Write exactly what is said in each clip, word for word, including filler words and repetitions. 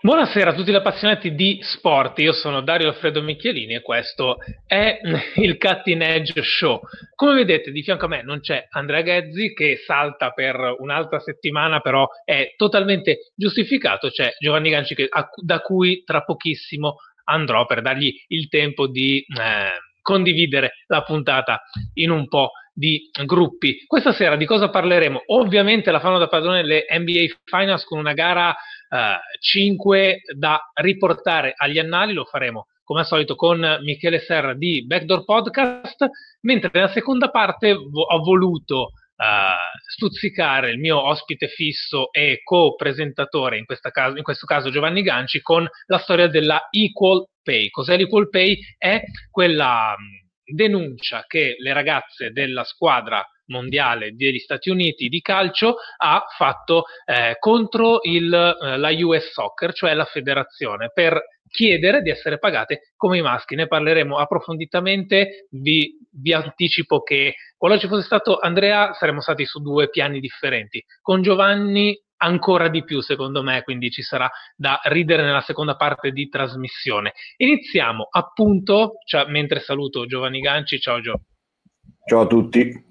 Buonasera a tutti gli appassionati di sport, io sono Dario Alfredo Michielini e questo è il Cutting Edge Show. Come vedete di fianco a me non c'è Andrea Ghezzi che salta per un'altra settimana, però è totalmente giustificato, c'è Giovanni Ganci che, a, da cui tra pochissimo andrò per dargli il tempo di eh, condividere la puntata in un po' di gruppi. Questa sera di cosa parleremo? Ovviamente la fanno da padrone le N B A Finals con una gara Uh, cinque da riportare agli annali, lo faremo come al solito con Michele Serra di Backdoor Podcast, mentre nella seconda parte vo- ho voluto uh, stuzzicare il mio ospite fisso e co-presentatore, in, questa caso, in questo caso Giovanni Ganci, con la storia della Equal Pay. Cos'è l'Equal Pay? È quella mh, denuncia che le ragazze della squadra mondiale degli Stati Uniti di calcio ha fatto eh, contro il, eh, la U S Soccer, cioè la federazione, per chiedere di essere pagate come i maschi. Ne parleremo approfonditamente, vi, vi anticipo che qualora ci fosse stato Andrea saremmo stati su due piani differenti, con Giovanni ancora di più secondo me, quindi ci sarà da ridere nella seconda parte di trasmissione. Iniziamo appunto, cioè, mentre saluto Giovanni Ganci. Ciao Gio. Ciao a tutti.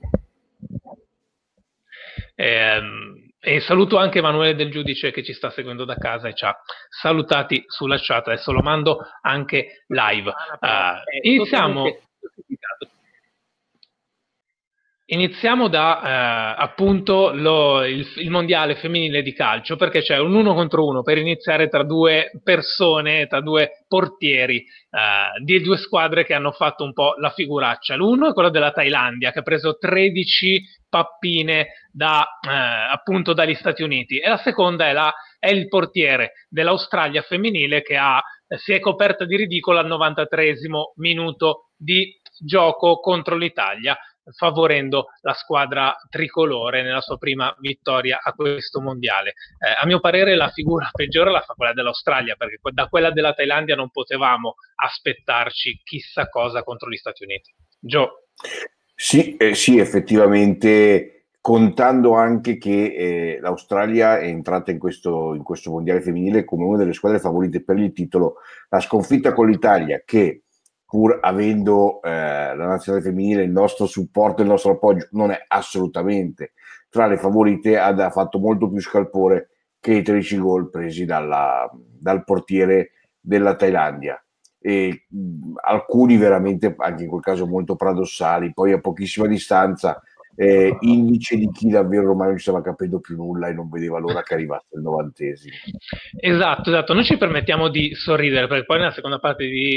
Eh, e saluto anche Emanuele Del Giudice che ci sta seguendo da casa e ci ha salutati sulla chat. Adesso lo mando anche live. Uh, iniziamo. Iniziamo da eh, appunto lo, il, il mondiale femminile di calcio, perché c'è un uno contro uno per iniziare tra due persone, tra due portieri eh, di due squadre che hanno fatto un po' la figuraccia. L'uno è quello della Thailandia, che ha preso tredici pappine da, eh, appunto dagli Stati Uniti, e la seconda è, la, è il portiere dell'Australia femminile che ha, si è coperta di ridicolo al novantatreesimo minuto di gioco contro l'Italia, favorendo la squadra tricolore nella sua prima vittoria a questo mondiale. Eh, a mio parere la figura peggiore la fa quella dell'Australia, perché da quella della Thailandia non potevamo aspettarci chissà cosa contro gli Stati Uniti. Gio. Sì, eh, sì, effettivamente, contando anche che eh, l'Australia è entrata in questo, in questo mondiale femminile come una delle squadre favorite per il titolo, la sconfitta con l'Italia, che pur avendo eh, la nazionale femminile il nostro supporto e il nostro appoggio, non è assolutamente tra le favorite, ha, ha fatto molto più scalpore che i tredici gol presi dalla, dal portiere della Thailandia. E mh, alcuni veramente anche in quel caso molto paradossali, poi a pochissima distanza, eh, indice di chi davvero ormai non ci stava capendo più nulla e non vedeva l'ora che arrivasse il novantesimo. Esatto, esatto, noi ci permettiamo di sorridere perché poi nella seconda parte di,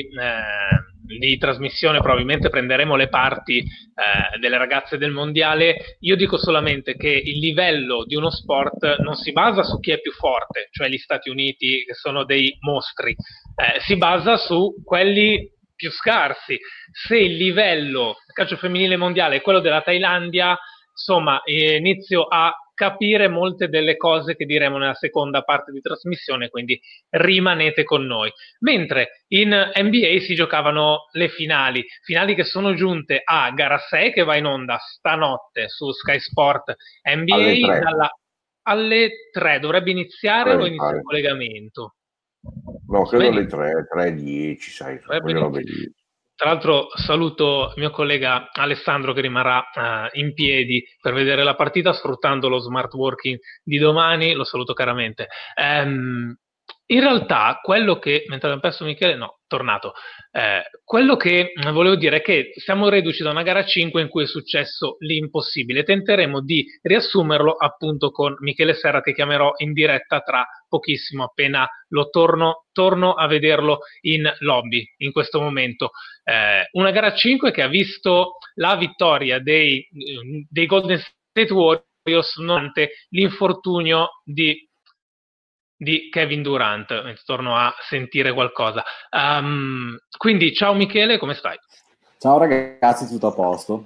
eh, di trasmissione probabilmente prenderemo le parti eh, delle ragazze del mondiale. Io dico solamente che il livello di uno sport non si basa su chi è più forte, cioè gli Stati Uniti che sono dei mostri, eh, si basa su quelli più scarsi. Se il livello del calcio femminile mondiale è quello della Thailandia, insomma, eh, inizio a capire molte delle cose che diremo nella seconda parte di trasmissione, quindi rimanete con noi. Mentre in N B A si giocavano le finali, finali che sono giunte a gara sei, che va in onda stanotte su Sky Sport N B A alle tre. Dalla, alle tre. Dovrebbe iniziare o inizia il collegamento? No, credo alle tre, tre dieci, sai, quelle robe lì. Tra l'altro saluto il mio collega Alessandro che rimarrà uh, in piedi per vedere la partita sfruttando lo smart working di domani, lo saluto caramente. Um, in realtà quello che, mentre abbiamo perso Michele, no, tornato, eh, quello che volevo dire è che siamo reduci da una gara cinque in cui è successo l'impossibile. Tenteremo di riassumerlo appunto con Michele Serra, che chiamerò in diretta tra pochissimo, appena lo torno, torno a vederlo in lobby in questo momento. Eh, una gara cinque che ha visto la vittoria dei, dei Golden State Warriors nonostante l'infortunio di di Kevin Durant, torno a sentire qualcosa. Um, quindi ciao Michele, come stai? Ciao ragazzi, tutto a posto?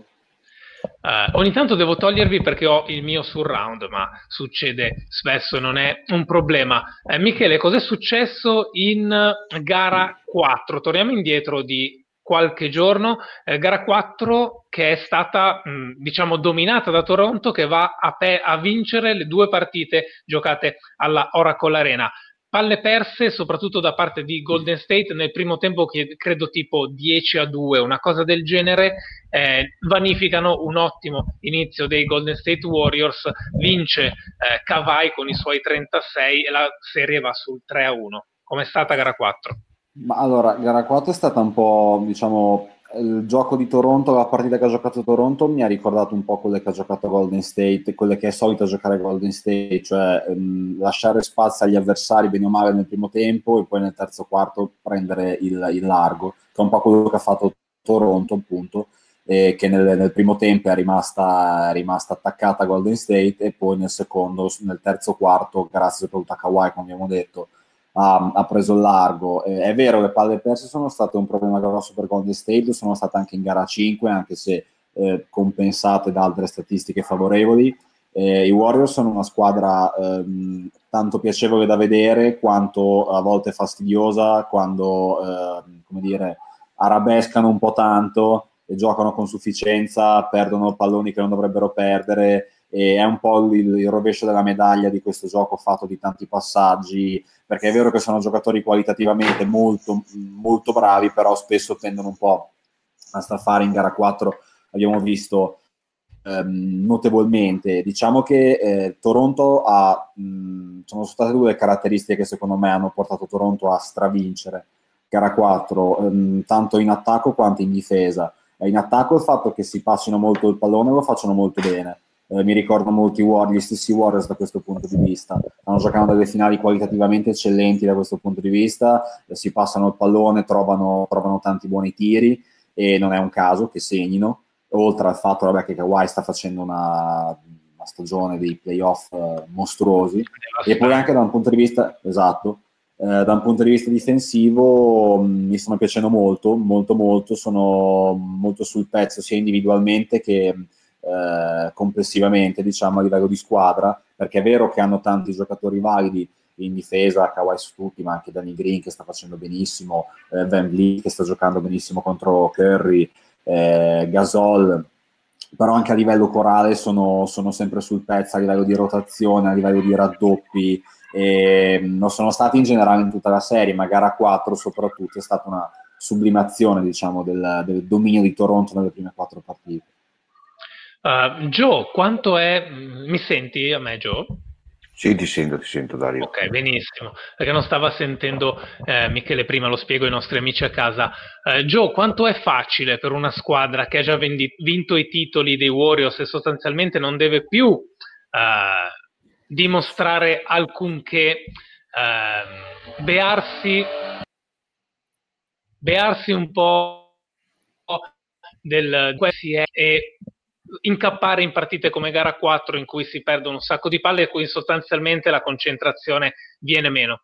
Uh, ogni tanto devo togliervi perché ho il mio surround, ma succede spesso e non è un problema. Eh, Michele, cos'è successo in gara quattro? Torniamo indietro di qualche giorno, eh, gara quattro che è stata mh, diciamo dominata da Toronto, che va a, pe- a vincere le due partite giocate alla Oracle Arena. palle perse soprattutto da parte di Golden State nel primo tempo, che credo tipo dieci a due, una cosa del genere, eh, vanificano un ottimo inizio dei Golden State Warriors. Vince eh, Kawhi con i suoi trentasei e la serie va sul tre a uno. Com'è stata gara quattro? Ma allora, gara quattro è stata un po', diciamo, il gioco di Toronto, la partita che ha giocato Toronto mi ha ricordato un po' quelle che ha giocato Golden State, quelle che è solita giocare Golden State, cioè ehm, lasciare spazio agli avversari bene o male nel primo tempo e poi nel terzo quarto prendere il, il largo, che è un po' quello che ha fatto Toronto, appunto, e che nel, nel primo tempo è rimasta, è rimasta attaccata a Golden State e poi nel secondo, nel terzo quarto, grazie soprattutto a Kawhi, come abbiamo detto, Ha, ha preso il largo. Eh, è vero, le palle perse sono state un problema grosso per Golden State, sono state anche in gara cinque, anche se eh, compensate da altre statistiche favorevoli. Eh, I Warriors sono una squadra ehm, tanto piacevole da vedere quanto a volte fastidiosa, quando eh, come dire, arabescano un po' tanto e giocano con sufficienza, perdono palloni che non dovrebbero perdere, e è un po' il, il rovescio della medaglia di questo gioco fatto di tanti passaggi, perché è vero che sono giocatori qualitativamente molto, molto bravi, però spesso tendono un po' a staffare. In gara quattro abbiamo visto ehm, notevolmente. Diciamo che eh, Toronto ha, mh, sono state due caratteristiche che secondo me hanno portato Toronto a stravincere gara quattro, ehm, tanto in attacco quanto in difesa. In attacco il fatto che si passino molto il pallone lo facciano molto bene. Eh, mi ricordo molti Warriors, gli stessi Warriors da questo punto di vista. Stanno giocando delle finali qualitativamente eccellenti da questo punto di vista, eh, si passano il pallone, trovano, trovano tanti buoni tiri e non è un caso che segnino, oltre al fatto vabbè, che Kawhi sta facendo una, una stagione dei playoff eh, mostruosi, e poi anche da un punto di vista, esatto, eh, da un punto di vista difensivo mh, mi stanno piacendo molto, molto molto, sono molto sul pezzo sia individualmente che Eh, complessivamente, diciamo, a livello di squadra, perché è vero che hanno tanti giocatori validi in difesa, Kawhi su tutti, ma anche Danny Green che sta facendo benissimo, eh, Van Vliet che sta giocando benissimo contro Curry, eh, Gasol, però anche a livello corale sono, sono sempre sul pezzo, a livello di rotazione, a livello di raddoppi, e non sono stati in generale in tutta la serie, ma gara quattro soprattutto è stata una sublimazione, diciamo, del, del dominio di Toronto nelle prime quattro partite. Uh, Joe, quanto è... Mi senti a me, Joe? Sì, ti sento, ti sento, Dario. Ok, benissimo, perché non stava sentendo eh, Michele prima, lo spiego ai nostri amici a casa. Eh, Joe, quanto è facile per una squadra che ha già vendi- vinto i titoli dei Warriors e sostanzialmente non deve più eh, dimostrare alcunché, eh, bearsi, bearsi un po' del e incappare in partite come gara quattro in cui si perdono un sacco di palle e in cui sostanzialmente la concentrazione viene meno?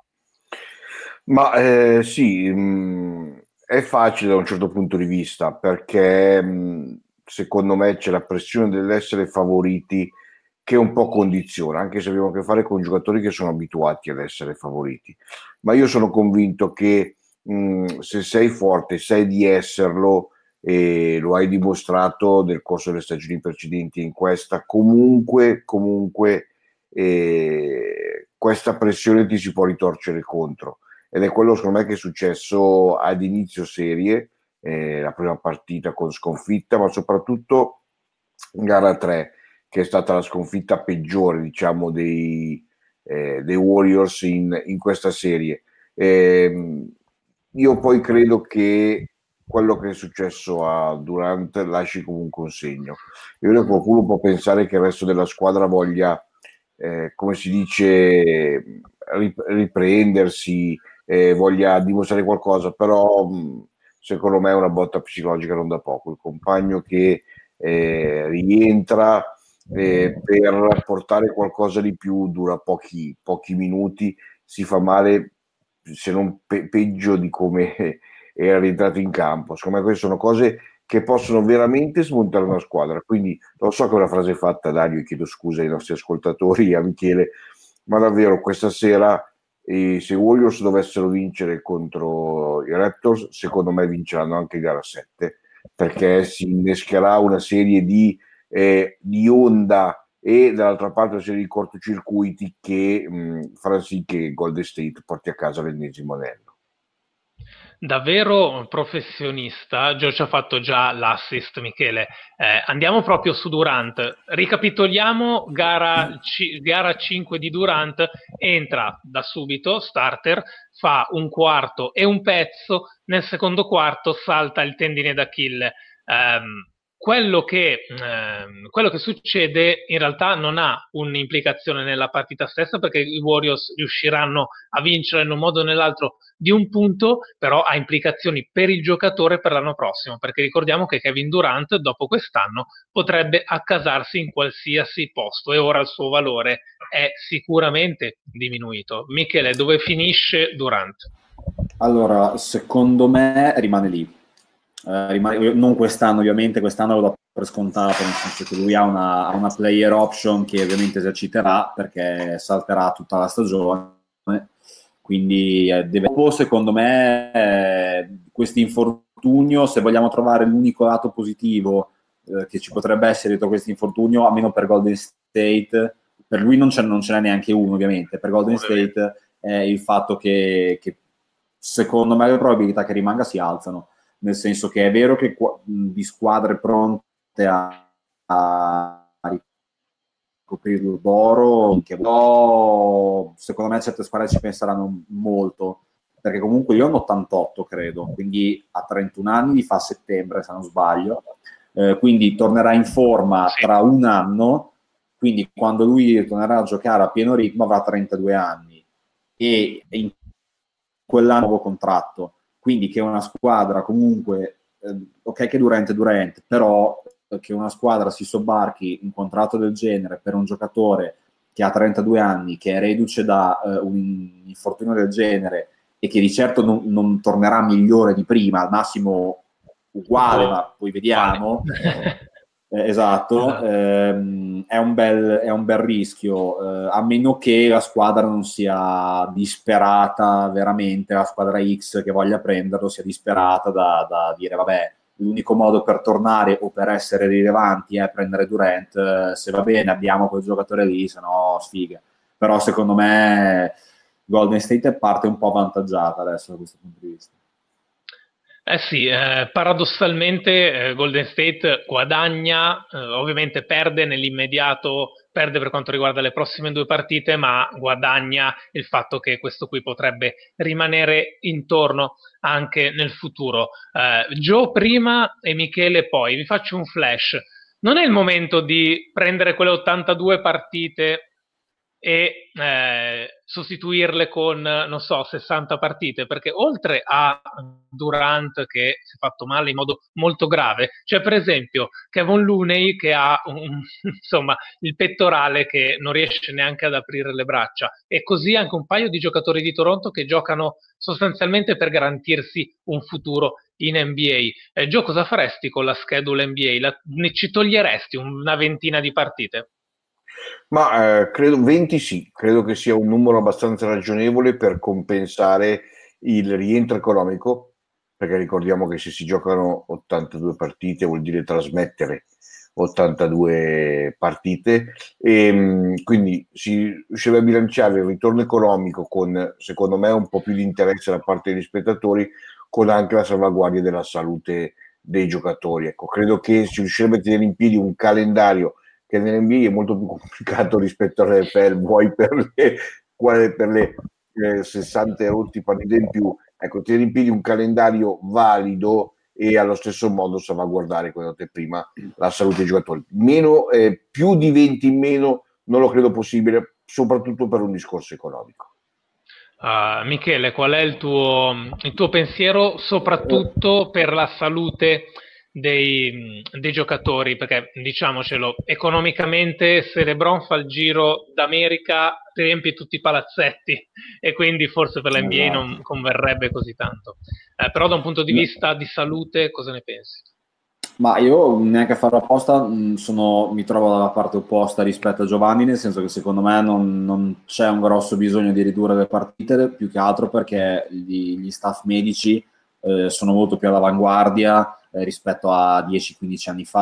Ma eh, sì, mh, è facile da un certo punto di vista, perché mh, secondo me c'è la pressione dell'essere favoriti che un po' condiziona, anche se abbiamo a che fare con giocatori che sono abituati ad essere favoriti. Ma io sono convinto che mh, se sei forte, sai di esserlo, e lo hai dimostrato nel corso delle stagioni precedenti in questa, comunque, comunque eh, questa pressione ti si può ritorcere contro, ed è quello secondo me che è successo ad inizio serie, eh, la prima partita con sconfitta, ma soprattutto in gara tre, che è stata la sconfitta peggiore, diciamo, dei, eh, dei Warriors in, in questa serie. Eh, io poi credo che quello che è successo a Durant lasci comunque un segno. Io credo che qualcuno può pensare che il resto della squadra voglia, eh, come si dice, riprendersi, eh, voglia dimostrare qualcosa, però mh, secondo me è una botta psicologica non da poco. Il compagno che eh, rientra eh, per portare qualcosa di più dura pochi, pochi minuti, si fa male, se non pe- peggio di come era rientrato in campo. Secondo me queste sono cose che possono veramente smontare una squadra. Quindi lo so che è una frase fatta, Dario, e chiedo scusa ai nostri ascoltatori e a Michele, ma davvero questa sera eh, se i Warriors dovessero vincere contro i Raptors, secondo me vinceranno anche gara sette, perché si innescherà una serie di, eh, di onda e dall'altra parte una serie di cortocircuiti che mh, faranno sì che Golden State porti a casa l'ennesimo anello. Davvero professionista, Gio ci ha fatto già l'assist, Michele. Eh, andiamo proprio su Durant. Ricapitoliamo, gara, c- gara cinque di Durant, entra da subito, starter, fa un quarto e un pezzo, nel secondo quarto salta il tendine d'Achille. Um, quello che, ehm, quello che succede in realtà non ha un'implicazione nella partita stessa, perché i Warriors riusciranno a vincere in un modo o nell'altro di un punto, però ha implicazioni per il giocatore per l'anno prossimo, perché ricordiamo che Kevin Durant dopo quest'anno potrebbe accasarsi in qualsiasi posto e ora il suo valore è sicuramente diminuito. Michele, dove finisce Durant? Allora, secondo me rimane lì. Eh, rimane, non quest'anno ovviamente, quest'anno lo do per scontato, nel senso che lui ha una, ha una player option che ovviamente eserciterà perché salterà tutta la stagione, quindi eh, deve, secondo me eh, questo infortunio, se vogliamo trovare l'unico lato positivo eh, che ci potrebbe essere dietro questo infortunio, almeno per Golden State, per lui non ce, non ce n'è neanche uno ovviamente, per Golden State è il fatto che, che secondo me le probabilità che rimanga si alzano, nel senso che è vero che di squadre pronte a, a ricoprirlo d'oro, che però secondo me certe squadre ci penseranno molto, perché comunque io ho un ottantotto credo, quindi a trentuno anni li fa a settembre se non sbaglio, eh, quindi tornerà in forma tra un anno, quindi quando lui tornerà a giocare a pieno ritmo avrà trentadue anni e in quell'anno nuovo contratto, quindi che una squadra comunque eh, ok che Durant è Durant, però eh, che una squadra si sobbarchi un contratto del genere per un giocatore che ha trentadue anni, che è reduce da eh, un infortunio del genere e che di certo non, non tornerà migliore di prima, al massimo uguale, oh, ma poi vediamo eh, esatto, ehm, è, un bel, è un bel rischio, eh, a meno che la squadra non sia disperata veramente, la squadra X che voglia prenderlo sia disperata da, da dire vabbè, l'unico modo per tornare o per essere rilevanti è prendere Durant, se va bene abbiamo quel giocatore lì, se no sfiga. Però secondo me Golden State parte un po' avvantaggiata adesso da questo punto di vista. Eh sì, eh, paradossalmente eh, Golden State guadagna, eh, ovviamente perde nell'immediato, perde per quanto riguarda le prossime due partite, ma guadagna il fatto che questo qui potrebbe rimanere intorno anche nel futuro. Eh, Joe prima e Michele poi, vi faccio un flash. Non è il momento di prendere quelle ottantadue partite e eh, sostituirle con, non so, sessanta partite, perché oltre a Durant che si è fatto male in modo molto grave, c'è per esempio Kevon Looney che ha un, insomma, il pettorale che non riesce neanche ad aprire le braccia, e così anche un paio di giocatori di Toronto che giocano sostanzialmente per garantirsi un futuro in N B A. Eh, Gio, cosa faresti con la schedule N B A? La, ne ci toglieresti una ventina di partite? Ma eh, credo venti sì, credo che sia un numero abbastanza ragionevole per compensare il rientro economico, perché ricordiamo che se si giocano ottantadue partite vuol dire trasmettere ottantadue partite, e quindi si riuscirebbe a bilanciare il ritorno economico con, secondo me, un po' più di interesse da parte degli spettatori, con anche la salvaguardia della salute dei giocatori. Ecco, credo che si riuscirebbe a tenere in piedi un calendario che nell'N B A è molto più complicato rispetto all'N F L, vuoi per le, per le eh, sessanta rotti partite in più. Ecco, tenere in piedi un calendario valido e allo stesso modo salvaguardare, come ho detto prima, la salute dei giocatori. Meno, eh, più di venti in meno non lo credo possibile, soprattutto per un discorso economico. Uh, Michele, qual è il tuo, il tuo pensiero soprattutto per la salute dei, dei giocatori? Perché diciamocelo, economicamente se LeBron fa il giro d'America riempie tutti i palazzetti e quindi forse per l'N B A non converrebbe così tanto. Eh, però da un punto di vista di salute cosa ne pensi? Ma io neanche a farlo apposta, sono, mi trovo dalla parte opposta rispetto a Giovanni, nel senso che secondo me non, non c'è un grosso bisogno di ridurre le partite, più che altro perché gli, gli staff medici eh, sono molto più all'avanguardia eh, rispetto a dieci quindici anni fa,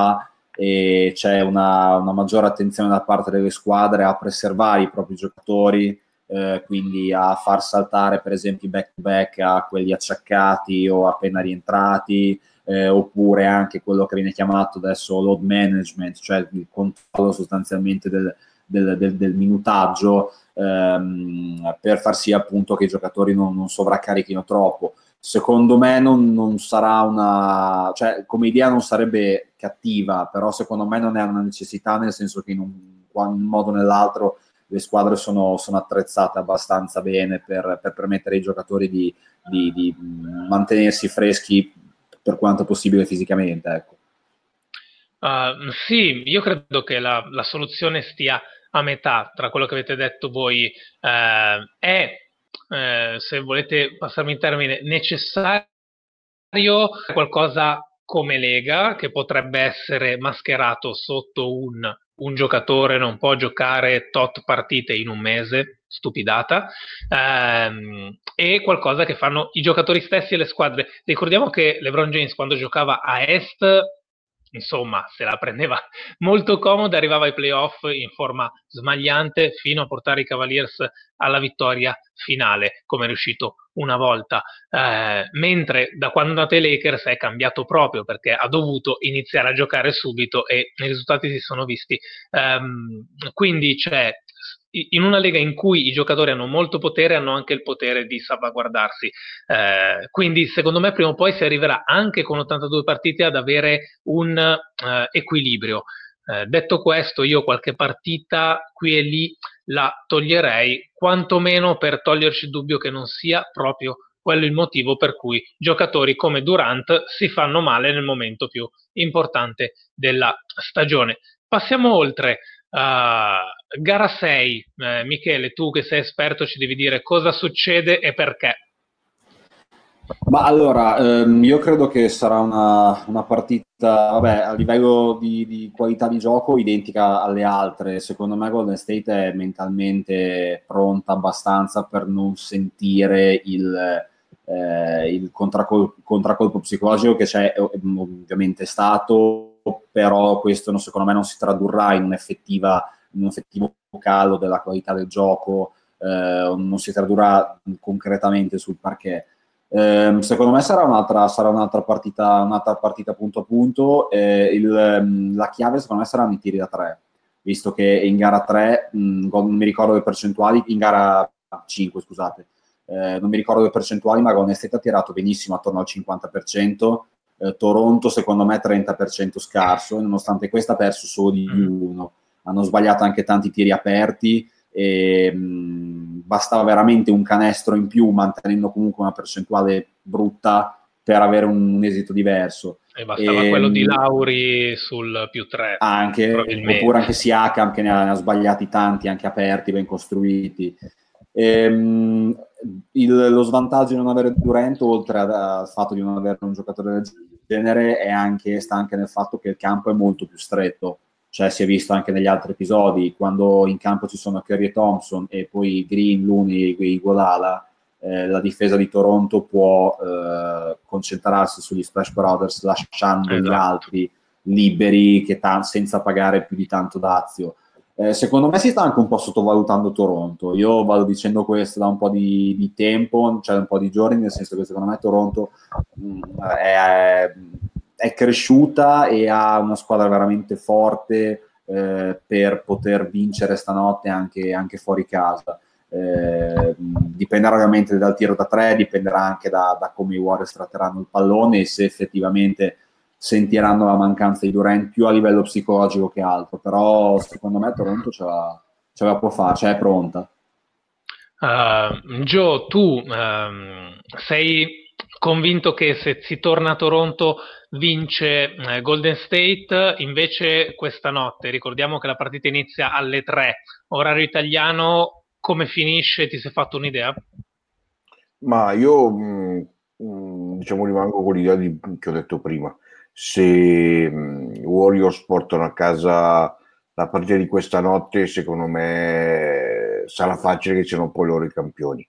e c'è una, una maggiore attenzione da parte delle squadre a preservare i propri giocatori, eh, quindi a far saltare per esempio i back to back a quelli acciaccati o appena rientrati, eh, oppure anche quello che viene chiamato adesso load management, cioè il controllo sostanzialmente del, del, del, del minutaggio, ehm, per far sì appunto che i giocatori non, non sovraccarichino troppo. Secondo me non, non sarà una, cioè come idea non sarebbe cattiva, però secondo me non è una necessità, nel senso che in un, in un modo o nell'altro le squadre sono, sono attrezzate abbastanza bene per, per permettere ai giocatori di, di, di mantenersi freschi per quanto possibile fisicamente, ecco. Uh, sì, io credo che la, la soluzione stia a metà tra quello che avete detto voi. Uh, è, uh, se volete passarmi in termine, necessario qualcosa come Lega, che potrebbe essere mascherato sotto un, un giocatore non può giocare tot partite in un mese, stupidata, ehm, e qualcosa che fanno i giocatori stessi e le squadre. Ricordiamo che LeBron James quando giocava a Est, insomma, se la prendeva molto comoda, arrivava ai playoff in forma smagliante fino a portare i Cavaliers alla vittoria finale, come è riuscito una volta, eh, mentre da quando è andato ai Lakers è cambiato proprio perché ha dovuto iniziare a giocare subito e i risultati si sono visti. Um, quindi c'è, in una lega in cui i giocatori hanno molto potere, hanno anche il potere di salvaguardarsi, eh, quindi secondo me prima o poi si arriverà anche con ottantadue partite ad avere un eh, equilibrio. Eh, detto questo, io qualche partita qui e lì la toglierei, quantomeno per toglierci il dubbio che non sia proprio quello il motivo per cui giocatori come Durant si fanno male nel momento più importante della stagione. Passiamo oltre. Uh, gara sei, eh, Michele, tu che sei esperto ci devi dire cosa succede e perché. Ma allora, ehm, io credo che sarà una, una partita, vabbè, a livello di, di qualità di gioco identica alle altre. Secondo me Golden State è mentalmente pronta abbastanza per non sentire il, eh, il contracol- contraccolpo psicologico che c'è ovviamente stato, però questo non, secondo me non si tradurrà in un'effettiva, in un effettivo calo della qualità del gioco, eh, non si tradurrà concretamente sul parquet. Eh, secondo me sarà un'altra, sarà un'altra partita, un'altra partita punto a punto. Eh, il, la chiave secondo me saranno i tiri da tre, visto che in gara tre, mh, non mi ricordo le percentuali, in gara cinque scusate, eh, non mi ricordo le percentuali, ma Golden State ha tirato benissimo attorno al cinquanta per cento, eh, Toronto secondo me trenta per cento scarso, e nonostante questo ha perso solo di uno, hanno sbagliato anche tanti tiri aperti, e mh, bastava veramente un canestro in più, mantenendo comunque una percentuale brutta, per avere un, un esito diverso. E bastava e, quello di Lauri sul più tre, anche, oppure anche Siakam che ne ha, ne ha sbagliati tanti, anche aperti, ben costruiti. E, mh, il, lo svantaggio di non avere Durant, oltre al fatto di non avere un giocatore del genere, è anche, sta anche nel fatto che il campo è molto più stretto. Cioè si è visto anche negli altri episodi, quando in campo ci sono Curry e Thompson e poi Green, Looney e Iguodala, eh, la difesa di Toronto può eh, concentrarsi sugli Splash Brothers, lasciando esatto. gli altri liberi che t- senza pagare più di tanto dazio. Eh, secondo me si sta anche un po' sottovalutando Toronto. Io vado dicendo questo da un po' di, di tempo, cioè un po' di giorni, nel senso che secondo me Toronto mh, è... è cresciuta e ha una squadra veramente forte eh, per poter vincere stanotte anche, anche fuori casa. Eh, dipenderà ovviamente dal tiro da tre, dipenderà anche da, da come i Warriors tratteranno il pallone e se effettivamente sentiranno la mancanza di Durant più a livello psicologico che altro, però secondo me Toronto ce la, ce la può fare, cioè è pronta. Uh, Gio, tu um, sei convinto che se si torna a Toronto vince eh, Golden State? Invece questa notte, ricordiamo che la partita inizia alle tre, orario italiano, come finisce? Ti sei fatto un'idea? Ma io mh, mh, diciamo rimango con l'idea di, che ho detto prima. Se i Warriors portano a casa la partita di questa notte, secondo me sarà facile che siano poi loro i campioni,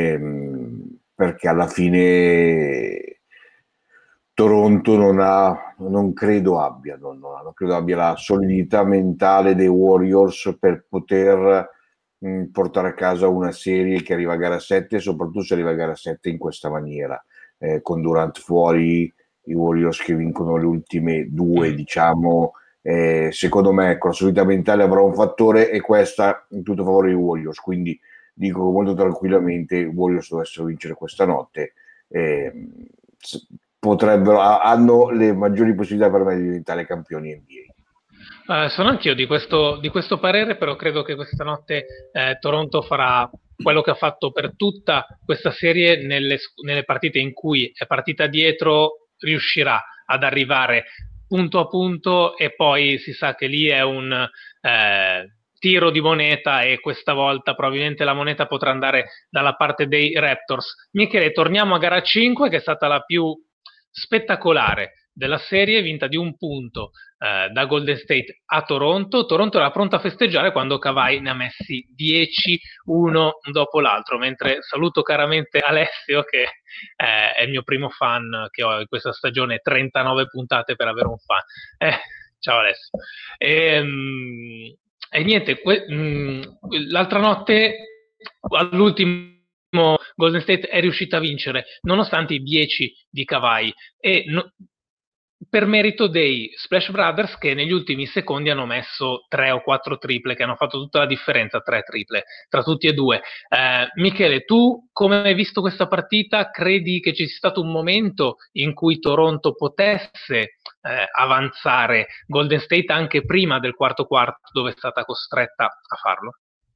ehm, perché alla fine Toronto non ha non credo abbia, no, no, non credo abbia la solidità mentale dei Warriors per poter mh, portare a casa una serie che arriva a gara sette, soprattutto se arriva a gara sette in questa maniera, eh, con Durant fuori, i Warriors che vincono le ultime due, diciamo, eh, secondo me con la solidità mentale avrà un fattore, e questa in tutto favore dei Warriors, quindi dico molto tranquillamente i Warriors dovessero vincere questa notte, eh, potrebbero, hanno le maggiori possibilità per me di diventare campioni N B A. Uh, sono anch'io di questo, di questo parere, però credo che questa notte eh, Toronto farà quello che ha fatto per tutta questa serie nelle, nelle partite in cui è partita dietro, riuscirà ad arrivare punto a punto, e poi si sa che lì è un eh, tiro di moneta, e questa volta probabilmente la moneta potrà andare dalla parte dei Raptors. Michele, torniamo a gara cinque, che è stata la più spettacolare della serie, vinta di un punto eh, da Golden State a Toronto. Toronto era pronta a festeggiare quando Kawhi ne ha messi dieci, uno dopo l'altro, mentre saluto caramente Alessio, che eh, è il mio primo fan che ho in questa stagione, trentanove puntate per avere un fan. Eh, ciao Alessio. E, mh, e niente, que- mh, l'altra notte all'ultimo Golden State è riuscita a vincere nonostante i dieci di Kawhi, e no, per merito dei Splash Brothers, che negli ultimi secondi hanno messo tre o quattro triple, che hanno fatto tutta la differenza, tre triple tra tutti e due. Eh, Michele, tu come hai visto questa partita? Credi che ci sia stato un momento in cui Toronto potesse eh, avanzare Golden State anche prima del quarto quarto, dove è stata costretta a farlo?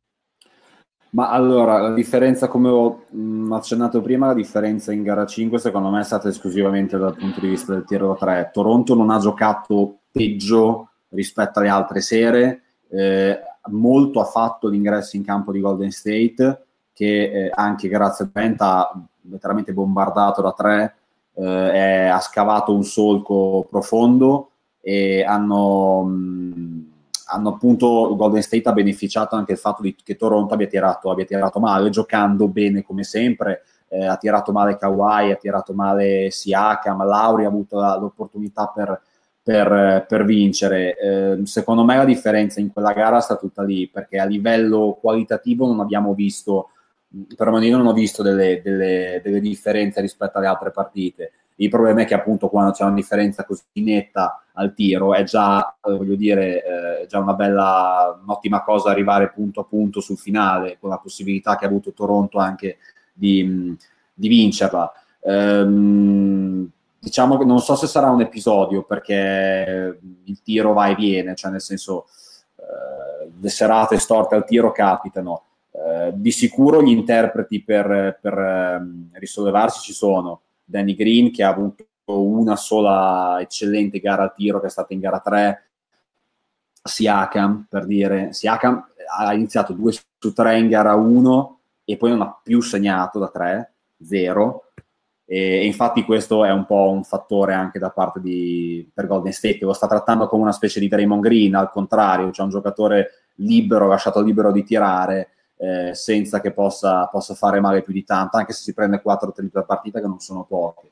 Ma allora, la differenza, come ho mh, accennato prima, la differenza in gara cinque secondo me è stata esclusivamente dal punto di vista del tiro da tre. Toronto non ha giocato peggio rispetto alle altre sere, eh, molto ha fatto l'ingresso in campo di Golden State, che eh, anche grazie a Brent ha letteralmente bombardato da tre, eh, è, ha scavato un solco profondo, e hanno... Mh, hanno appunto, Golden State ha beneficiato anche il fatto di, che Toronto abbia tirato, abbia tirato male, giocando bene come sempre, eh, ha tirato male Kawhi, ha tirato male Siakam, Lauri ha avuto la, l'opportunità per, per, per vincere. Eh, secondo me la differenza in quella gara sta tutta lì, perché a livello qualitativo non abbiamo visto, perlomeno io non ho visto delle, delle, delle differenze rispetto alle altre partite. Il problema è che appunto quando c'è una differenza così netta al tiro è già, eh, voglio dire, eh, già una bella, un'ottima cosa arrivare punto a punto sul finale, con la possibilità che ha avuto Toronto anche di, di vincerla. Ehm, diciamo che non so se sarà un episodio, perché il tiro va e viene, cioè nel senso eh, le serate storte al tiro capitano. Eh, di sicuro gli interpreti per, per ehm, risollevarsi ci sono. Danny Green, che ha avuto una sola eccellente gara al tiro, che è stata in gara tre. Siakam, per dire, Siakam ha iniziato due su tre in gara uno e poi non ha più segnato da tre, zero, e, e infatti questo è un po' un fattore anche da parte di per Golden State, che lo sta trattando come una specie di Draymond Green, al contrario, c'è un giocatore libero, lasciato libero di tirare, Eh, senza che possa, possa fare male più di tanto, anche se si prende quattro triple a partita, che non sono poche.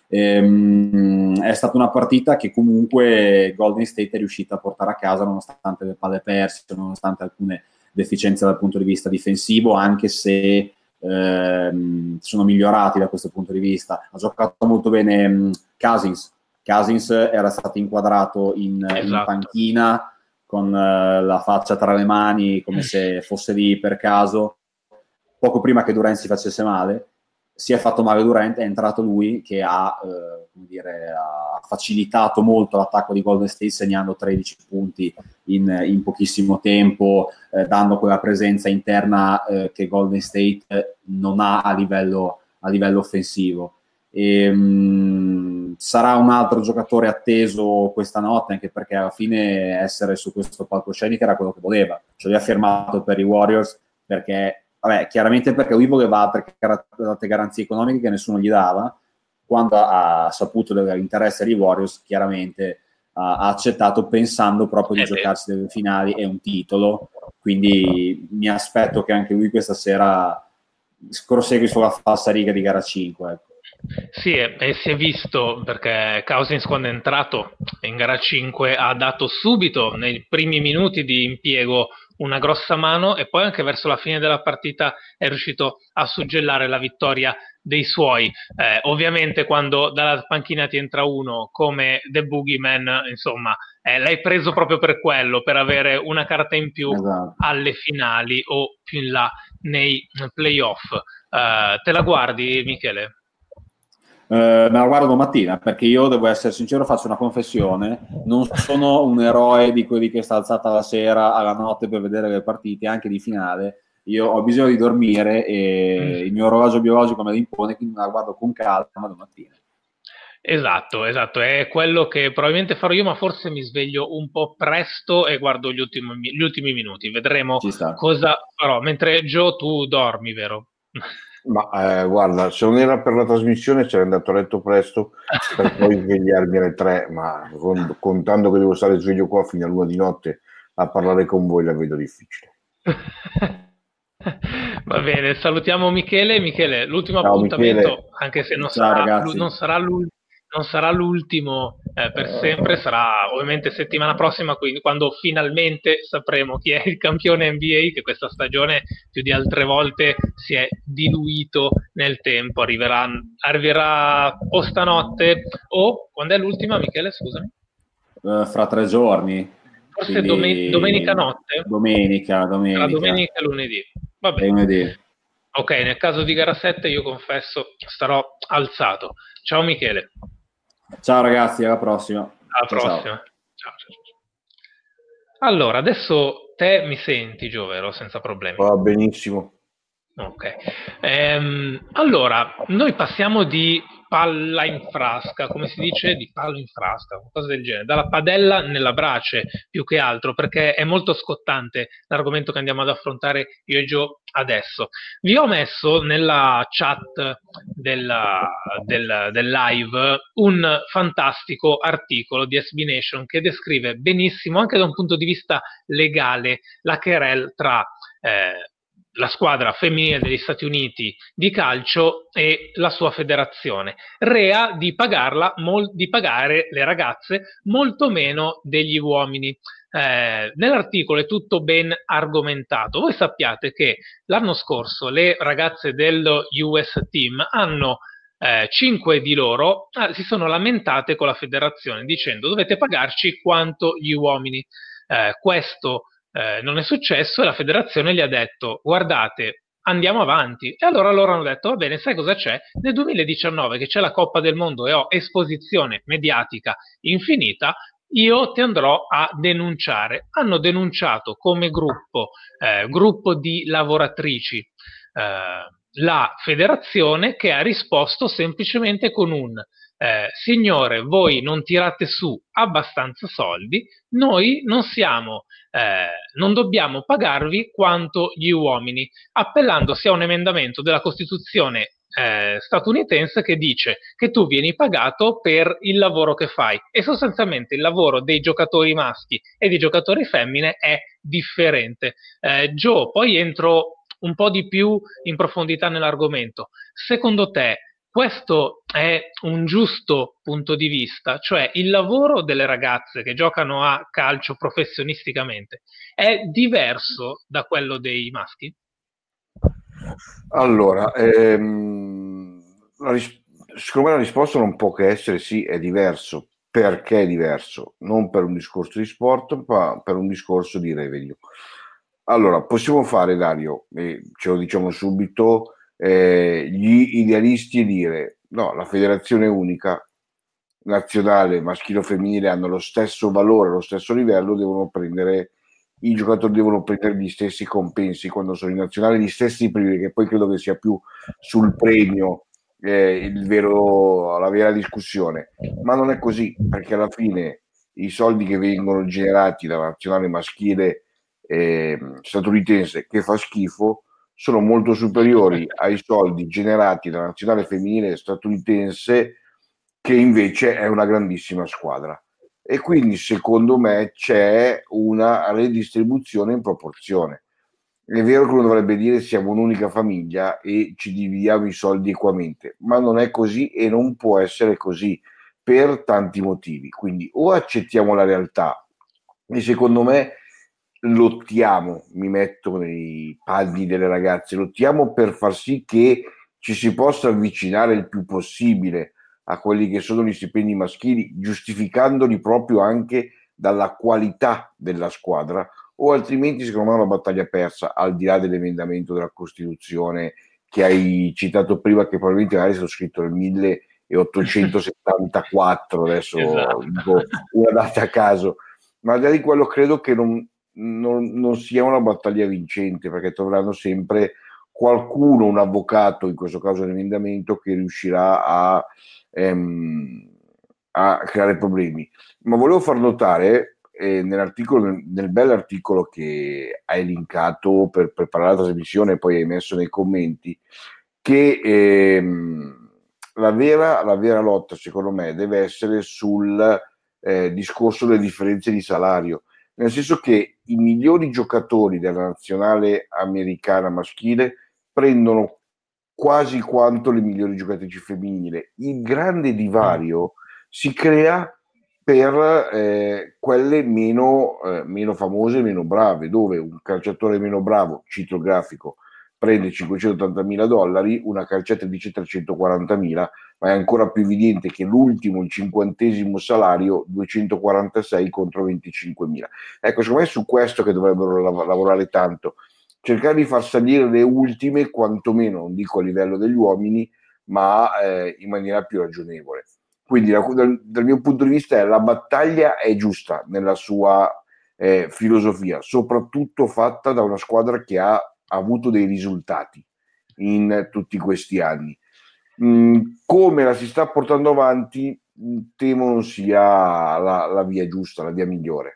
Ehm, è stata una partita che comunque Golden State è riuscita a portare a casa, nonostante le palle perse, nonostante alcune deficienze dal punto di vista difensivo, anche se ehm, sono migliorati da questo punto di vista. Ha giocato molto bene um, Cousins. Cousins era stato inquadrato in, esatto. in panchina, con uh, la faccia tra le mani, come se fosse lì per caso, poco prima che Durant si facesse male. Si è fatto male Durant, è entrato lui, che ha, eh, come dire, ha facilitato molto l'attacco di Golden State, segnando tredici punti in, in pochissimo tempo, eh, dando quella presenza interna eh, che Golden State non ha a livello, a livello offensivo. E, mh, sarà un altro giocatore atteso questa notte, anche perché alla fine essere su questo palcoscenico era quello che voleva. Ce l'ha firmato per i Warriors perché, vabbè, chiaramente perché lui voleva altre, altre garanzie economiche che nessuno gli dava. Quando ha, ha saputo dell'interesse dei Warriors, chiaramente ha, ha accettato, pensando proprio di eh giocarsi delle finali e un titolo. Quindi mi aspetto che anche lui questa sera prosegui sulla falsa riga di gara cinque, ecco. Sì, e, e si è visto perché Cousins quando è entrato in gara cinque ha dato subito nei primi minuti di impiego una grossa mano e poi anche verso la fine della partita è riuscito a suggellare la vittoria dei suoi. Eh, ovviamente quando dalla panchina ti entra uno come The Boogeyman, insomma, eh, l'hai preso proprio per quello, per avere una carta in più Esatto. alle finali o più in là nei playoff. Uh, te la guardi, Michele? Uh, me la guardo domattina, perché io devo essere sincero, faccio una confessione, non sono un eroe di quelli che sta alzata la sera alla notte per vedere le partite, anche di finale. Io ho bisogno di dormire e mm. il mio orologio biologico me lo impone, quindi me la guardo con calma domattina. Esatto, esatto, è quello che probabilmente farò io, ma forse mi sveglio un po' presto e guardo gli ultimi, gli ultimi minuti, vedremo cosa farò. Mentre Gio, tu dormi, vero? Ma eh, guarda, se non era per la trasmissione sarei andato a letto presto per poi svegliarmi alle tre, ma con, contando che devo stare sveglio qua fino all'una di notte a parlare con voi la vedo difficile. Va bene, salutiamo Michele. Michele, l'ultimo Ciao, appuntamento, Michele. Anche se non, Ciao, sarà, non sarà l'ultimo, non sarà l'ultimo eh, per sempre, sarà ovviamente settimana prossima, quindi quando finalmente sapremo chi è il campione N B A, che questa stagione più di altre volte si è diluito nel tempo. Arriverà, arriverà o stanotte o quando è l'ultima, Michele, scusami? Uh, fra tre giorni. Forse Quindi... domen- domenica notte? Domenica, domenica. La domenica e lunedì. Va bene. Lunedì. Ok, nel caso di gara sette io confesso starò alzato. Ciao Michele. Ciao ragazzi, alla prossima. Alla ciao, prossima. Ciao. Ciao, ciao. Allora, adesso te mi senti, Gio, vero? Senza problemi. Va benissimo. Ok. Ehm, allora, noi passiamo di palla in frasca, come si dice? Di palo in frasca, qualcosa del genere, dalla padella nella brace più che altro, perché è molto scottante l'argomento che andiamo ad affrontare io e Gio adesso. Vi ho messo nella chat della, del, del live un fantastico articolo di S B Nation che descrive benissimo, anche da un punto di vista legale, la querelle tra eh, la squadra femminile degli Stati Uniti di calcio e la sua federazione, rea di pagarla, mol, di pagare le ragazze molto meno degli uomini. Eh, nell'articolo è tutto ben argomentato. Voi sappiate che l'anno scorso le ragazze dello U S Team hanno eh, cinque di loro eh, si sono lamentate con la federazione dicendo dovete pagarci quanto gli uomini. Eh, questo Eh, non è successo e la federazione gli ha detto guardate, andiamo avanti. E allora loro hanno detto va bene, sai cosa c'è? Nel duemiladiciannove che c'è la Coppa del Mondo e ho esposizione mediatica infinita, io ti andrò a denunciare. Hanno denunciato come gruppo, eh, gruppo di lavoratrici, eh, la federazione, che ha risposto semplicemente con un Eh, signore, voi non tirate su abbastanza soldi, noi non siamo, eh, non dobbiamo pagarvi quanto gli uomini, appellandosi a un emendamento della Costituzione eh, statunitense che dice che tu vieni pagato per il lavoro che fai e sostanzialmente il lavoro dei giocatori maschi e dei giocatori femmine è differente. Eh, Joe, poi entro un po' di più in profondità nell'argomento. Secondo te questo è un giusto punto di vista, cioè il lavoro delle ragazze che giocano a calcio professionisticamente è diverso da quello dei maschi? Allora, ehm, la ris- secondo me la risposta non può che essere sì, è diverso. Perché è diverso? Non per un discorso di sport, ma per un discorso di revenue. Allora, possiamo fare, Dario, e ce lo diciamo subito, Eh, gli idealisti e dire no, la federazione unica nazionale maschile o femminile hanno lo stesso valore, lo stesso livello, devono prendere i giocatori devono prendere gli stessi compensi quando sono in nazionale, gli stessi premi, che poi credo che sia più sul premio eh, il vero, la vera discussione, ma non è così, perché alla fine i soldi che vengono generati dalla nazionale maschile eh, statunitense, che fa schifo, sono molto superiori ai soldi generati dalla nazionale femminile statunitense, che invece è una grandissima squadra. E quindi secondo me c'è una redistribuzione in proporzione. È vero che uno dovrebbe dire siamo un'unica famiglia e ci dividiamo i soldi equamente, ma non è così e non può essere così per tanti motivi. Quindi o accettiamo la realtà e secondo me lottiamo, mi metto nei panni delle ragazze, lottiamo per far sì che ci si possa avvicinare il più possibile a quelli che sono gli stipendi maschili, giustificandoli proprio anche dalla qualità della squadra, o altrimenti secondo me è una battaglia persa, al di là dell'emendamento della Costituzione che hai citato prima, che probabilmente magari è stato scritto nel milleottocentosettantaquattro, adesso Esatto. dico una data a caso, ma al di là di quello credo che non, non, non sia una battaglia vincente, perché troveranno sempre qualcuno, un avvocato, in questo caso l'emendamento, che riuscirà a, ehm, a creare problemi. Ma volevo far notare, eh, nell'articolo, nel, nel bell'articolo che hai linkato per preparare la trasmissione e poi hai messo nei commenti, che ehm, la, vera, la vera lotta, secondo me, deve essere sul eh, discorso delle differenze di salario, nel senso che i migliori giocatori della nazionale americana maschile prendono quasi quanto le migliori giocatrici femminili. Il grande divario si crea per eh, quelle meno, eh, meno famose, meno brave, dove un calciatore meno bravo, cito il grafico, prende cinquecentottantamila dollari, una calciatrice trecentoquarantamila, ma è ancora più evidente che l'ultimo, il cinquantesimo salario, duecentoquarantasei contro venticinquemila. Ecco, secondo me è su questo che dovrebbero lav- lavorare tanto, cercare di far salire le ultime, quantomeno, non dico a livello degli uomini, ma eh, in maniera più ragionevole. Quindi da, dal, dal mio punto di vista la battaglia è giusta nella sua eh, filosofia, soprattutto fatta da una squadra che ha, ha avuto dei risultati in tutti questi anni. Mm, come la si sta portando avanti, temo non sia la, la via giusta, la via migliore.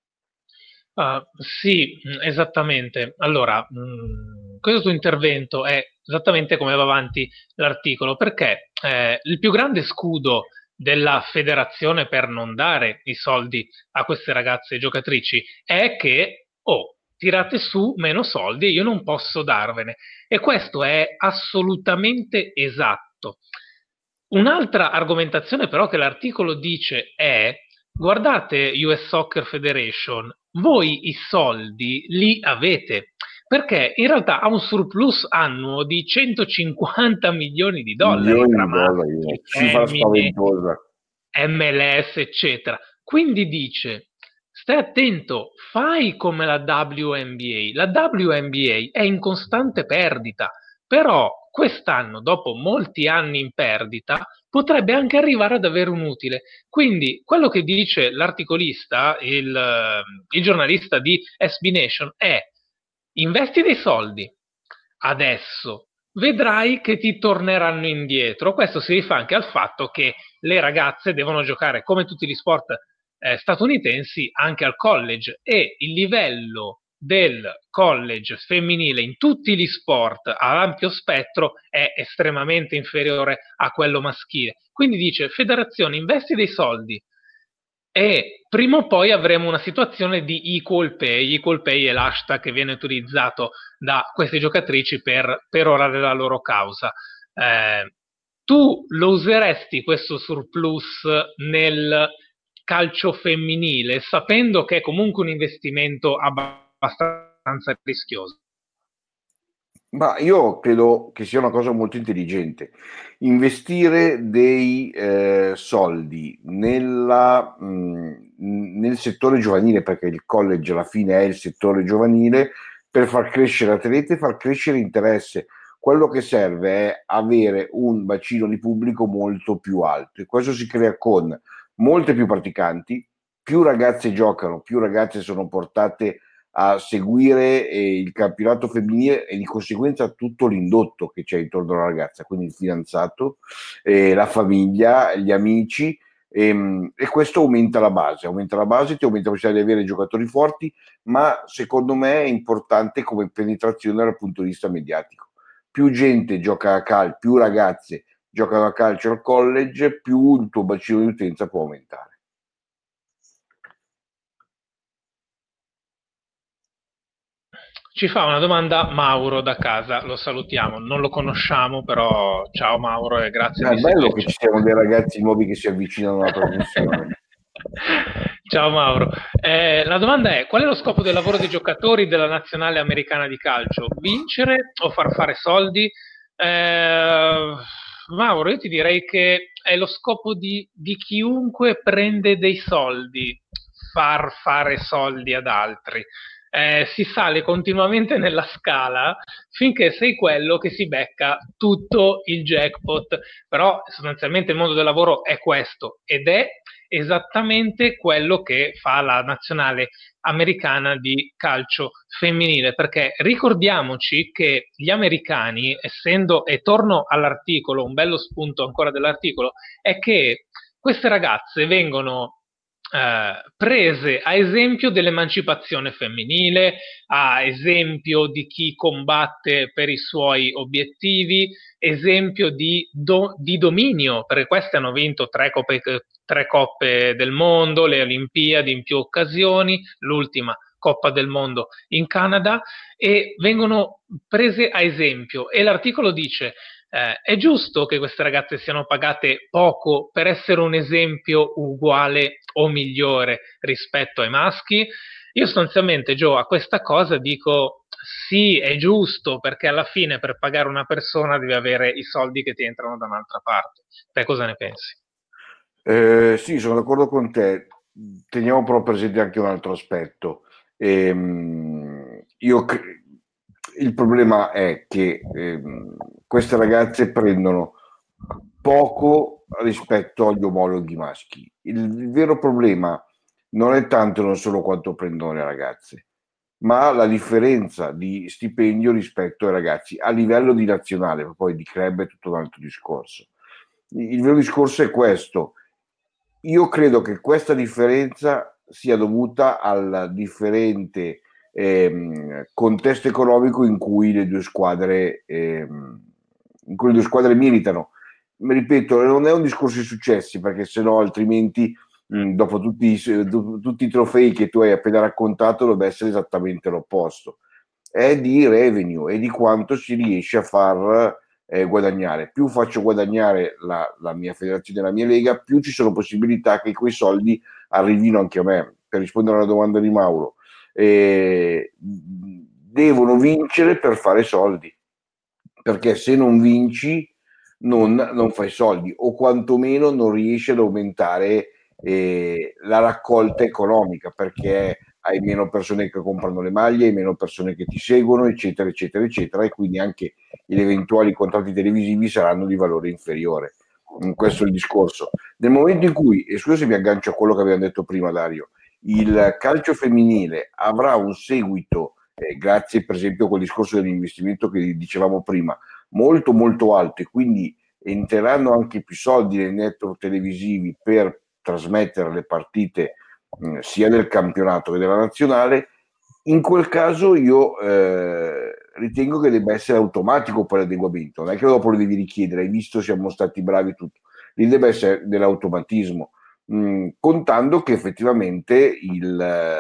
Uh, sì, esattamente. Allora, mh, questo tuo intervento è esattamente come va avanti l'articolo, perché eh, il più grande scudo della federazione per non dare i soldi a queste ragazze giocatrici è che, oh, tirate su meno soldi e io non posso darvene. E questo è assolutamente esatto. Un'altra argomentazione però che l'articolo dice è: guardate U S Soccer Federation, voi i soldi li avete, perché in realtà ha un surplus annuo di centocinquanta milioni di dollari Milioni tra di dollari, maschi, cifra femmine, spaventosa. M L S, eccetera. Quindi dice: stai attento, fai come la W N B A. La W N B A è in costante perdita, però quest'anno, dopo molti anni in perdita, potrebbe anche arrivare ad avere un utile. Quindi quello che dice l'articolista, il, il giornalista di S B Nation, è: investi dei soldi adesso, vedrai che ti torneranno indietro. Questo si rifà anche al fatto che le ragazze devono giocare, come tutti gli sport eh, statunitensi, anche al college, e il livello del college femminile in tutti gli sport a ampio spettro è estremamente inferiore a quello maschile. Quindi dice: federazione, investi dei soldi e prima o poi avremo una situazione di equal pay. Equal pay è l'hashtag che viene utilizzato da queste giocatrici per perorare la loro causa. Eh, tu lo useresti questo surplus nel calcio femminile, sapendo che è comunque un investimento abbastanza rischioso? Ma io credo che sia una cosa molto intelligente. Investire dei eh, soldi nella, mh, nel settore giovanile, perché il college alla fine è il settore giovanile, per far crescere atlete e far crescere interesse. Quello che serve è avere un bacino di pubblico molto più alto, e questo si crea con molte più praticanti, più ragazze giocano, più ragazze sono portate a seguire eh, il campionato femminile e di conseguenza tutto l'indotto che c'è intorno alla ragazza, quindi il fidanzato, eh, la famiglia, gli amici, ehm, e questo aumenta la base, aumenta la base, ti aumenta la possibilità di avere giocatori forti, ma secondo me è importante come penetrazione dal punto di vista mediatico. Più gente gioca a calcio, più ragazze giocano a calcio al college, più il tuo bacino di utenza può aumentare. Ci fa una domanda Mauro da casa, lo salutiamo, non lo conosciamo, però ciao Mauro e grazie È di bello seguirci. che ci siano dei ragazzi nuovi che si avvicinano alla trasmissione. Ciao Mauro, eh, la domanda è: qual è lo scopo del lavoro dei giocatori della nazionale americana di calcio? Vincere o far fare soldi? Eh, Mauro, io ti direi che è lo scopo di, di chiunque prende dei soldi, far fare soldi ad altri. Eh, si sale continuamente nella scala finché sei quello che si becca tutto il jackpot, però sostanzialmente il mondo del lavoro è questo ed è esattamente quello che fa la nazionale americana di calcio femminile, perché ricordiamoci che gli americani, essendo, e torno all'articolo, un bello spunto ancora dell'articolo, è che queste ragazze vengono eh, prese a esempio dell'emancipazione femminile, a esempio di chi combatte per i suoi obiettivi, esempio di, do, di dominio, perché queste hanno vinto tre coppe, tre coppe del mondo, le Olimpiadi in più occasioni, l'ultima Coppa del Mondo in Canada, e vengono prese a esempio. E l'articolo dice: eh, è giusto che queste ragazze siano pagate poco per essere un esempio uguale o migliore rispetto ai maschi? Io sostanzialmente, Joe, a questa cosa dico sì, è giusto, perché alla fine per pagare una persona devi avere i soldi che ti entrano da un'altra parte. Te cosa ne pensi? Eh, sì, sono d'accordo con te. Teniamo però presente anche un altro aspetto. Ehm, io cre- il problema è che ehm, queste ragazze prendono poco rispetto agli omologhi maschi. Il, il vero problema non è tanto non solo quanto prendono le ragazze, ma la differenza di stipendio rispetto ai ragazzi a livello di nazionale, poi di club è tutto un altro discorso. Il vero discorso è questo. Io credo che questa differenza sia dovuta al differente ehm, contesto economico in cui le due squadre ehm, in cui le due squadre militano. Mi ripeto, non è un discorso di successi, perché sennò altrimenti mh, dopo tutti, tutti i trofei che tu hai appena raccontato dovrebbe essere esattamente l'opposto. È di revenue e di quanto si riesce a far eh, guadagnare. Più faccio guadagnare la, la mia federazione, la mia lega, più ci sono possibilità che quei soldi arrivino anche a me. Per rispondere alla domanda di Mauro, eh, devono vincere per fare soldi, perché se non vinci non, non fai soldi, o quantomeno non riesci ad aumentare eh, la raccolta economica, perché hai meno persone che comprano le maglie, hai meno persone che ti seguono, eccetera, eccetera, eccetera, e quindi anche gli eventuali contratti televisivi saranno di valore inferiore. Questo è il discorso. Nel momento in cui, e scusa se mi aggancio a quello che abbiamo detto prima, Dario, il calcio femminile avrà un seguito, eh, grazie per esempio a quel discorso dell'investimento che dicevamo prima, molto molto alto, e quindi entreranno anche più soldi nei network televisivi per trasmettere le partite mh, sia del campionato che della nazionale. In quel caso io eh, ritengo che debba essere automatico per l'adeguamento, non è che dopo lo devi richiedere, hai visto, siamo stati bravi, tutto, lì deve essere dell'automatismo, mh, contando che effettivamente il,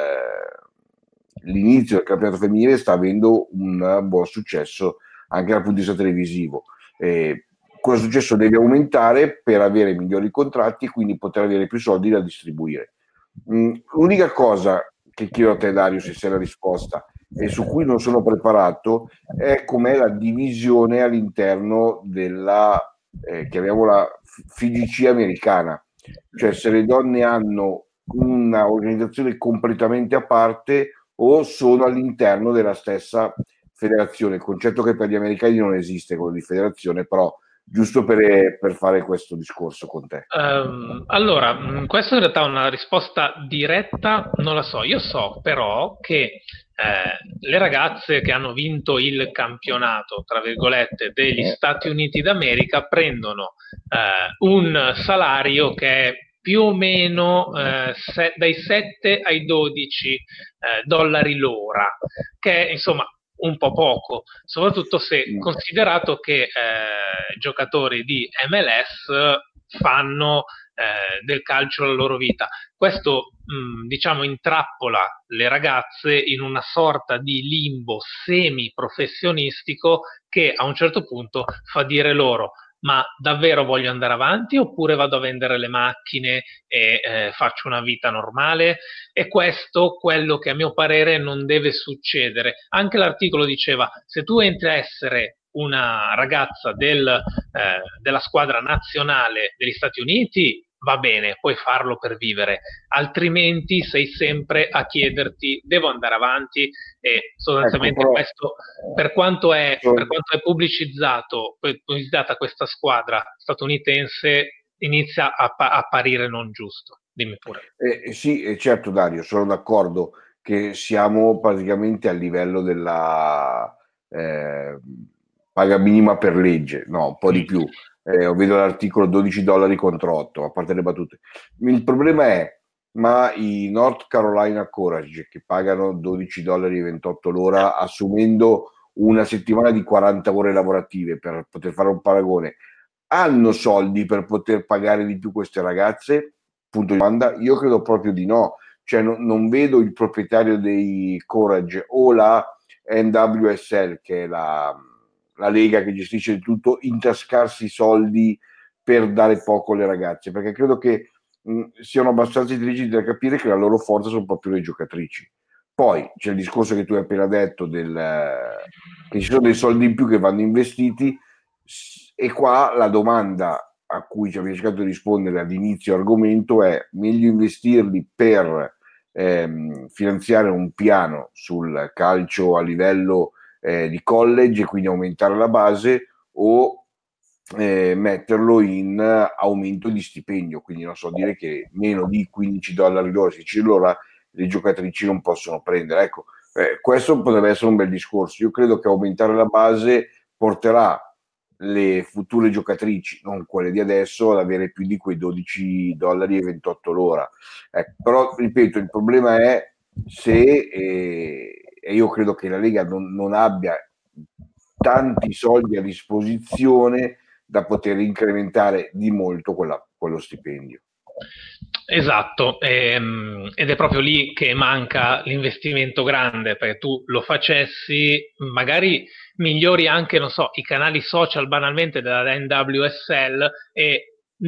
eh, l'inizio del campionato femminile sta avendo un buon successo anche dal punto di vista televisivo. Eh, questo successo deve aumentare per avere migliori contratti e quindi poter avere più soldi da distribuire. Mm, l'unica cosa che chiedo a te, Dario, se sei la risposta, e su cui non sono preparato, è com'è la divisione all'interno della, eh, chiamiamola, F I G C americana, cioè se le donne hanno una organizzazione completamente a parte o sono all'interno della stessa federazione. Il concetto che per gli americani non esiste, quello di federazione, però giusto per, per fare questo discorso con te. Um, allora, questa in realtà è una risposta diretta, non la so. Io so però che eh, le ragazze che hanno vinto il campionato, tra virgolette, degli Stati Uniti d'America prendono eh, un salario che è più o meno eh, se, dai sette ai dodici eh, dollari l'ora, che è insomma un po' poco, soprattutto se considerato che eh, giocatori di M L S fanno eh, del calcio la loro vita. Questo mh, diciamo intrappola le ragazze in una sorta di limbo semi-professionistico che a un certo punto fa dire loro: ma davvero voglio andare avanti oppure vado a vendere le macchine e eh, faccio una vita normale? E questo quello che a mio parere non deve succedere. Anche l'articolo diceva: se tu entri a essere una ragazza del, eh, della squadra nazionale degli Stati Uniti, va bene, puoi farlo per vivere, altrimenti sei sempre a chiederti: devo andare avanti? E sostanzialmente ecco, però, questo, per quanto è, per quanto è pubblicizzato, pubblicizzata questa squadra statunitense, inizia a pa- apparire non giusto. Dimmi pure. Eh, sì, certo Dario, sono d'accordo che siamo praticamente a livello della eh, paga minima per legge, no, un po' di più. Eh, vedo l'articolo dodici dollari contro otto, a parte le battute. Il problema è, ma i North Carolina Courage che pagano dodici dollari e ventotto l'ora, assumendo una settimana di quaranta ore lavorative, per poter fare un paragone, hanno soldi per poter pagare di più queste ragazze? Punto di domanda. Io credo proprio di no. Cioè no, non vedo il proprietario dei Courage o la N W S L, che è la, la lega che gestisce il tutto, intascarsi soldi per dare poco alle ragazze, perché credo che mh, siano abbastanza intelligenti da capire che la loro forza sono proprio le giocatrici. Poi c'è il discorso che tu hai appena detto del, che ci sono dei soldi in più che vanno investiti, e qua la domanda a cui ci abbiamo cercato di rispondere all'inizio argomento è: meglio investirli per ehm, finanziare un piano sul calcio a livello eh, di college e quindi aumentare la base, o eh, metterlo in aumento di stipendio, quindi non so, dire che meno di quindici dollari l'ora, sedici l'ora le giocatrici non possono prendere. Ecco, eh, questo potrebbe essere un bel discorso. Io credo che aumentare la base porterà le future giocatrici, non quelle di adesso, ad avere più di quei dodici dollari e ventotto l'ora. Eh, però, ripeto, il problema è se, eh, e io credo che la Lega non, non abbia tanti soldi a disposizione da poter incrementare di molto quella, quello stipendio. Esatto, ehm, ed è proprio lì che manca l'investimento grande, perché tu lo facessi, magari migliori anche, non so, i canali social banalmente della N W S L, e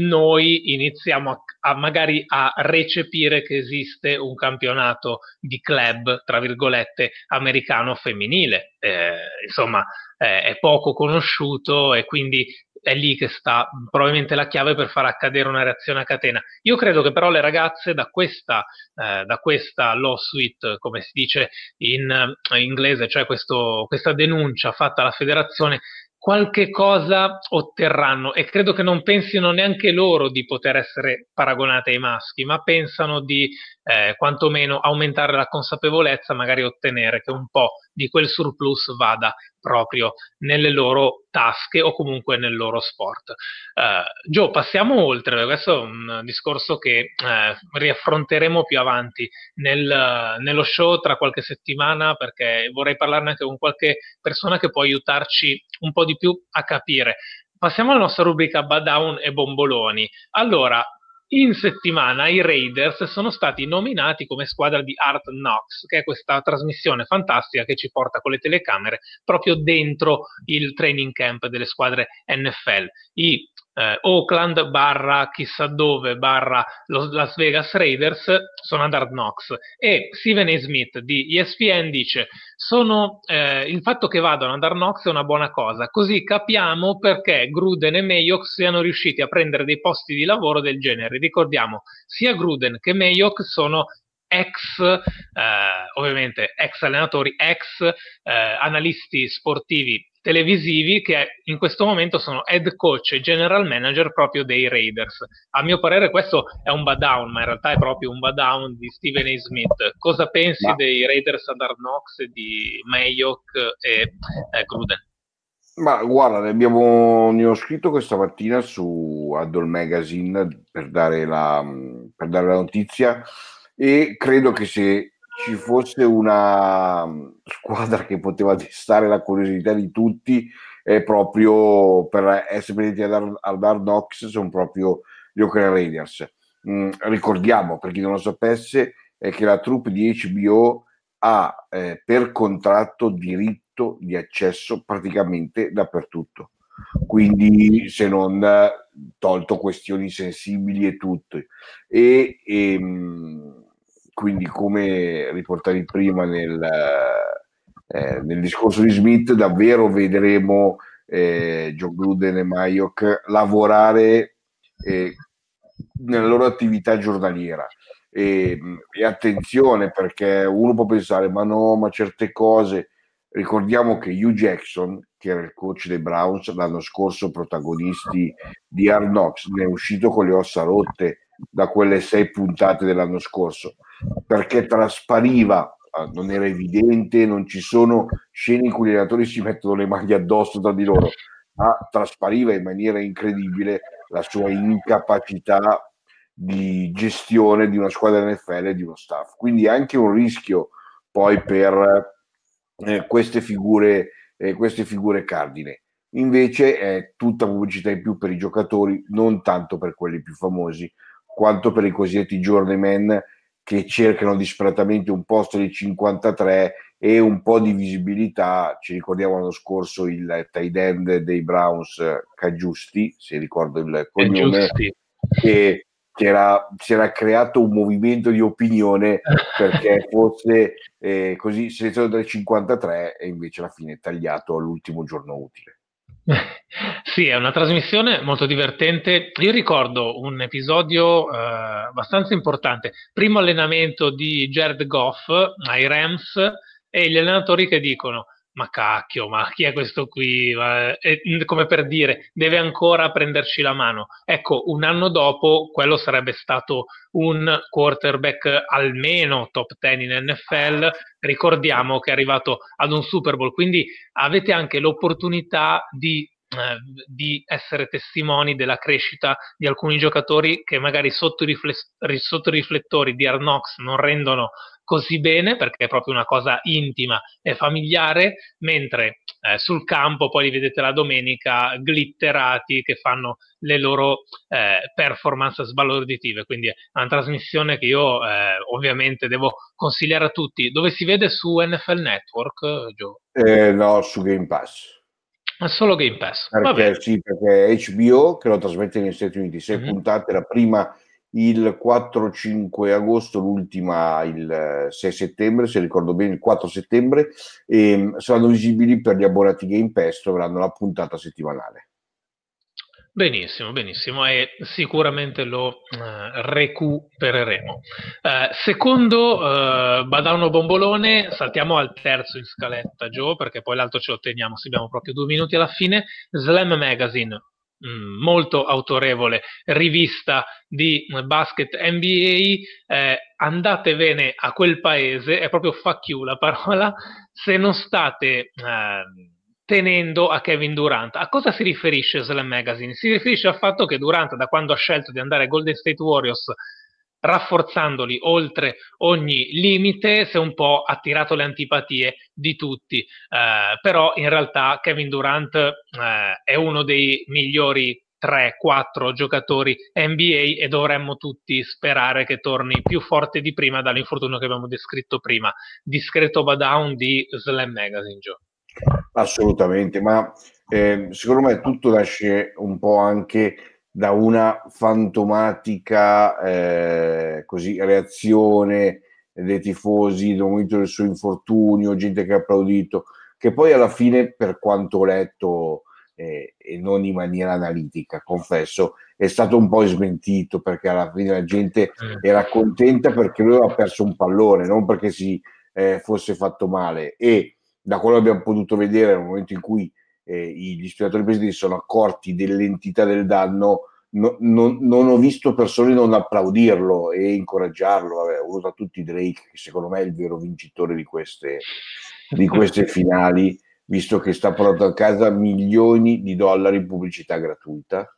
noi iniziamo a, a magari a recepire che esiste un campionato di club, tra virgolette, americano femminile. Eh, insomma, eh, è poco conosciuto e quindi è lì che sta probabilmente la chiave per far accadere una reazione a catena. Io credo che però le ragazze da questa, eh, da questa lawsuit, come si dice in, in inglese, cioè questo, questa denuncia fatta alla federazione, qualche cosa otterranno, e credo che non pensino neanche loro di poter essere paragonate ai maschi, ma pensano di eh, quantomeno aumentare la consapevolezza, magari ottenere che un po' di quel surplus vada proprio nelle loro tasche o comunque nel loro sport. Uh, Gio, passiamo oltre, questo è un discorso che uh, riaffronteremo più avanti nel, uh, nello show tra qualche settimana, perché vorrei parlarne anche con qualche persona che può aiutarci un po' di più a capire. Passiamo alla nostra rubrica Badown e Bomboloni. Allora, in settimana i Raiders sono stati nominati come squadra di Hard Knocks, che è questa trasmissione fantastica che ci porta con le telecamere proprio dentro il training camp delle squadre N F L. I eh, Oakland barra chissà dove barra los Las Vegas Raiders sono ad Hard Knocks, e Stephen A. Smith di E S P N dice: sono, eh, il fatto che vadano ad Hard Knocks è una buona cosa, così capiamo perché Gruden e Mayock siano riusciti a prendere dei posti di lavoro del genere. Ricordiamo, sia Gruden che Mayock sono ex, eh, ovviamente ex allenatori, ex eh, analisti sportivi televisivi, che in questo momento sono head coach e general manager proprio dei Raiders. A mio parere questo è un bad down, ma in realtà è proprio un bad down di Stephen A. Smith. Cosa pensi ma... dei Raiders ad Hard Knocks, di Mayock e eh, Gruden? Ma guarda, ne, abbiamo, ne ho scritto questa mattina su Adol Magazine per dare la, per dare la notizia, e credo che se ci fosse una squadra che poteva destare la curiosità di tutti, è proprio per essere presenti ad Hard Knocks sono proprio gli Oakland Raiders. Mm, ricordiamo, per chi non lo sapesse, è che la troupe di H B O ha eh, per contratto diritto di accesso praticamente dappertutto, quindi se non eh, tolto questioni sensibili e tutto, e, e quindi come riportavi prima nel, eh, nel discorso di Smith, davvero vedremo eh, John Gruden e Mayock lavorare eh, nella loro attività giornaliera. E, e attenzione, perché uno può pensare ma no, ma certe cose, ricordiamo che Hugh Jackson, che era il coach dei Browns l'anno scorso, protagonisti di Hard Knocks, ne è uscito con le ossa rotte da quelle sei puntate dell'anno scorso, perché traspariva, non era evidente, non ci sono scene in cui gli allenatori si mettono le maglie addosso tra di loro, ma traspariva in maniera incredibile la sua incapacità di gestione di una squadra N F L e di uno staff. Quindi anche un rischio poi per eh, queste figure eh, queste figure cardine. Invece è tutta pubblicità in più per i giocatori, non tanto per quelli più famosi quanto per i cosiddetti journeyman che cercano disperatamente un posto di cinquantatré e un po' di visibilità. Ci ricordiamo l'anno scorso il tight end dei Browns, Cagiusti, se ricordo il cognome, che, che era, si era creato un movimento di opinione perché fosse eh, così selezionato dai cinquantatré e invece alla fine tagliato all'ultimo giorno utile. Sì, è una trasmissione molto divertente. Io ricordo un episodio eh, abbastanza importante. Primo allenamento di Jared Goff ai Rams e gli allenatori che dicono ma cacchio, ma chi è questo qui? E, come per dire, deve ancora prenderci la mano. Ecco, un anno dopo quello sarebbe stato un quarterback almeno top dieci in N F L. Ricordiamo che è arrivato ad un Super Bowl, quindi avete anche l'opportunità di Eh, di essere testimoni della crescita di alcuni giocatori che magari sotto i, rifles- sotto i riflettori di Hard Knocks non rendono così bene perché è proprio una cosa intima e familiare, mentre eh, sul campo poi li vedete la domenica glitterati che fanno le loro eh, performance sbalorditive. Quindi è una trasmissione che io eh, ovviamente devo consigliare a tutti. Dove si vede su N F L Network, Gio? Eh, no, su Game Pass. È solo Game Pass. Perché, sì, perché H B O che lo trasmette negli Stati Uniti, sei mm-hmm. puntate, la prima il quattro cinque agosto, l'ultima il sei settembre, se ricordo bene il quattro settembre, e saranno visibili per gli abbonati Game Pass, avranno la puntata settimanale. Benissimo, benissimo, e sicuramente lo eh, recupereremo. Eh, secondo eh, Badano Bombolone, saltiamo al terzo in scaletta, Joe, perché poi l'altro ce lo teniamo, se abbiamo proprio due minuti alla fine. Slam Magazine, mh, molto autorevole rivista di basket N B A, eh, andatevene a quel paese, è proprio fuck you la parola, se non state... Eh, tenendo a Kevin Durant. A cosa si riferisce Slam Magazine? Si riferisce al fatto che Durant, da quando ha scelto di andare ai Golden State Warriors, rafforzandoli oltre ogni limite, si è un po' attirato le antipatie di tutti. Eh, però in realtà Kevin Durant eh, è uno dei migliori tre quattro giocatori N B A e dovremmo tutti sperare che torni più forte di prima dall'infortunio che abbiamo descritto prima. Discreto badown di Slam Magazine, Joe. Assolutamente, ma eh, secondo me tutto nasce un po' anche da una fantomatica eh, così, reazione dei tifosi nel momento del suo infortunio, gente che ha applaudito, che poi alla fine, per quanto ho letto eh, e non in maniera analitica, confesso, è stato un po' smentito, perché alla fine la gente era contenta perché lui aveva perso un pallone, non perché si eh, fosse fatto male. E da quello che abbiamo potuto vedere nel momento in cui eh, gli spiegatori presenti sono accorti dell'entità del danno, no, non, non ho visto persone non applaudirlo e incoraggiarlo. Vabbè, ho avuto a tutti Drake, che secondo me è il vero vincitore di queste, di queste finali, visto che sta portando a casa milioni di dollari in pubblicità gratuita.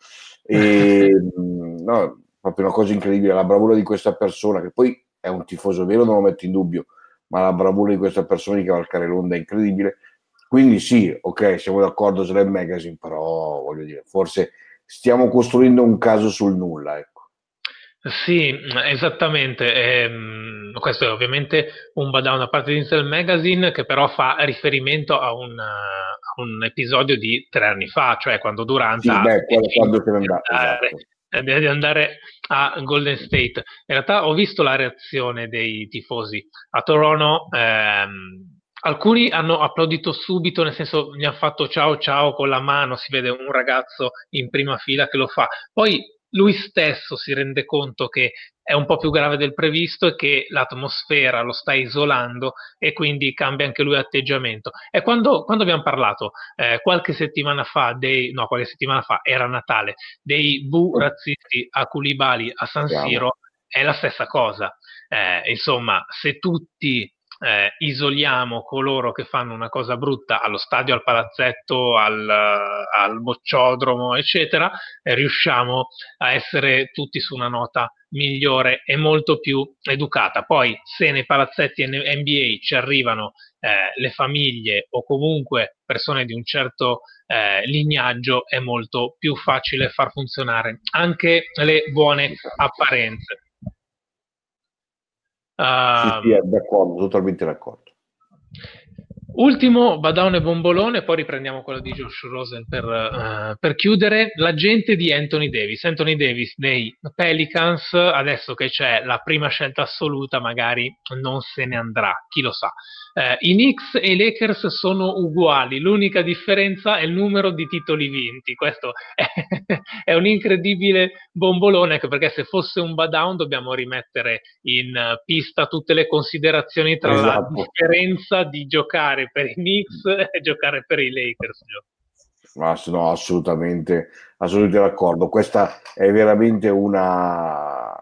E no, proprio una cosa incredibile, la bravura di questa persona, che poi è un tifoso vero, non lo metto in dubbio, ma la bravura di questa persona di cavalcare l'onda è incredibile. Quindi sì, ok, siamo d'accordo Slam Magazine, però voglio dire, forse stiamo costruendo un caso sul nulla, ecco. Sì, esattamente. Ehm, questo è ovviamente un bada una parte di Insel Magazine che però fa riferimento a un, a un episodio di tre anni fa, cioè quando Durant Sì, ha beh, quando, quando deciso se ne di andrà, andare, esatto. eh, di andare a Golden State. In realtà ho visto la reazione dei tifosi a Toronto. Ehm, alcuni hanno applaudito subito, nel senso mi hanno fatto ciao ciao con la mano, si vede un ragazzo in prima fila che lo fa. Poi lui stesso si rende conto che è un po' più grave del previsto e che l'atmosfera lo sta isolando e quindi cambia anche lui atteggiamento. E quando, quando abbiamo parlato eh, qualche settimana fa, dei, no, qualche settimana fa, era Natale, dei bu razzisti a Koulibaly a San Siamo. Siro, è la stessa cosa. Eh, insomma, se tutti eh, isoliamo coloro che fanno una cosa brutta allo stadio, al palazzetto, al, al bocciodromo, eccetera, eh, riusciamo a essere tutti su una nota migliore e molto più educata. Poi, se nei palazzetti N B A ci arrivano eh, le famiglie o comunque persone di un certo eh, lignaggio, è molto più facile far funzionare anche le buone apparenze. Sì, sì, Um, è d'accordo, totalmente d'accordo. Ultimo Badone Bombolone, poi riprendiamo quello di Josh Rosen per, uh, per chiudere. L'agente di Anthony Davis. Anthony Davis dei Pelicans, adesso che c'è la prima scelta assoluta, magari non se ne andrà, chi lo sa. Uh, I Knicks e i Lakers sono uguali, l'unica differenza è il numero di titoli vinti. Questo è, è un incredibile bombolone, perché se fosse un Badown dobbiamo rimettere in pista tutte le considerazioni tra esatto. la differenza di giocare per i Knicks e giocare per i Lakers. Ma no, assolutamente, assolutamente d'accordo. Questa è veramente una,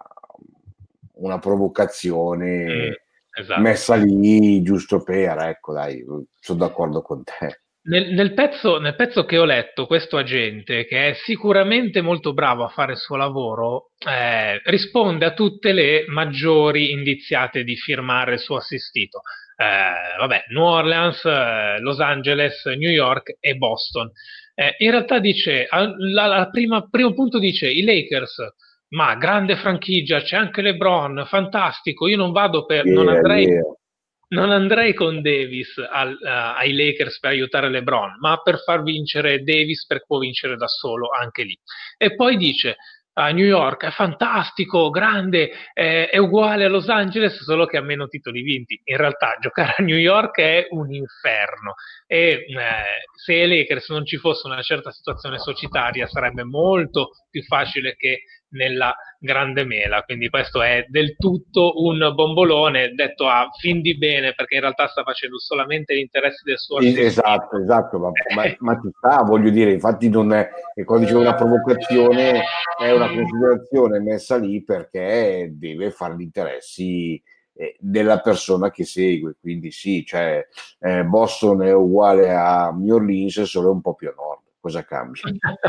una provocazione mm, esatto. messa lì giusto per, ecco, dai, sono d'accordo con te. Nel, nel, pezzo, nel pezzo che ho letto, questo agente, che è sicuramente molto bravo a fare il suo lavoro, eh, risponde a tutte le maggiori indiziate di firmare il suo assistito. Eh, vabbè, New Orleans, eh, Los Angeles, New York e Boston. Eh, in realtà dice, al primo punto dice, i Lakers, ma grande franchigia, c'è anche LeBron, fantastico, io non vado per, yeah, non andrei... Yeah. Non andrei con Davis al, uh, ai Lakers per aiutare LeBron, ma per far vincere Davis, perché può vincere da solo anche lì. E poi dice, a New York è fantastico, grande, eh, è uguale a Los Angeles, solo che ha meno titoli vinti. In realtà giocare a New York è un inferno e eh, se ai Lakers non ci fosse una certa situazione societaria sarebbe molto più facile che nella grande mela, quindi questo è del tutto un bombolone detto a fin di bene, perché in realtà sta facendo solamente gli interessi del suo assistito. Esatto, esatto, ma, ma, ma ci sta, voglio dire, infatti non è, e quando dicevo una provocazione è una considerazione messa lì perché deve fare gli interessi eh, della persona che segue, quindi sì, cioè eh, Boston è uguale a New Orleans, solo un po' più a nord, cosa cambia?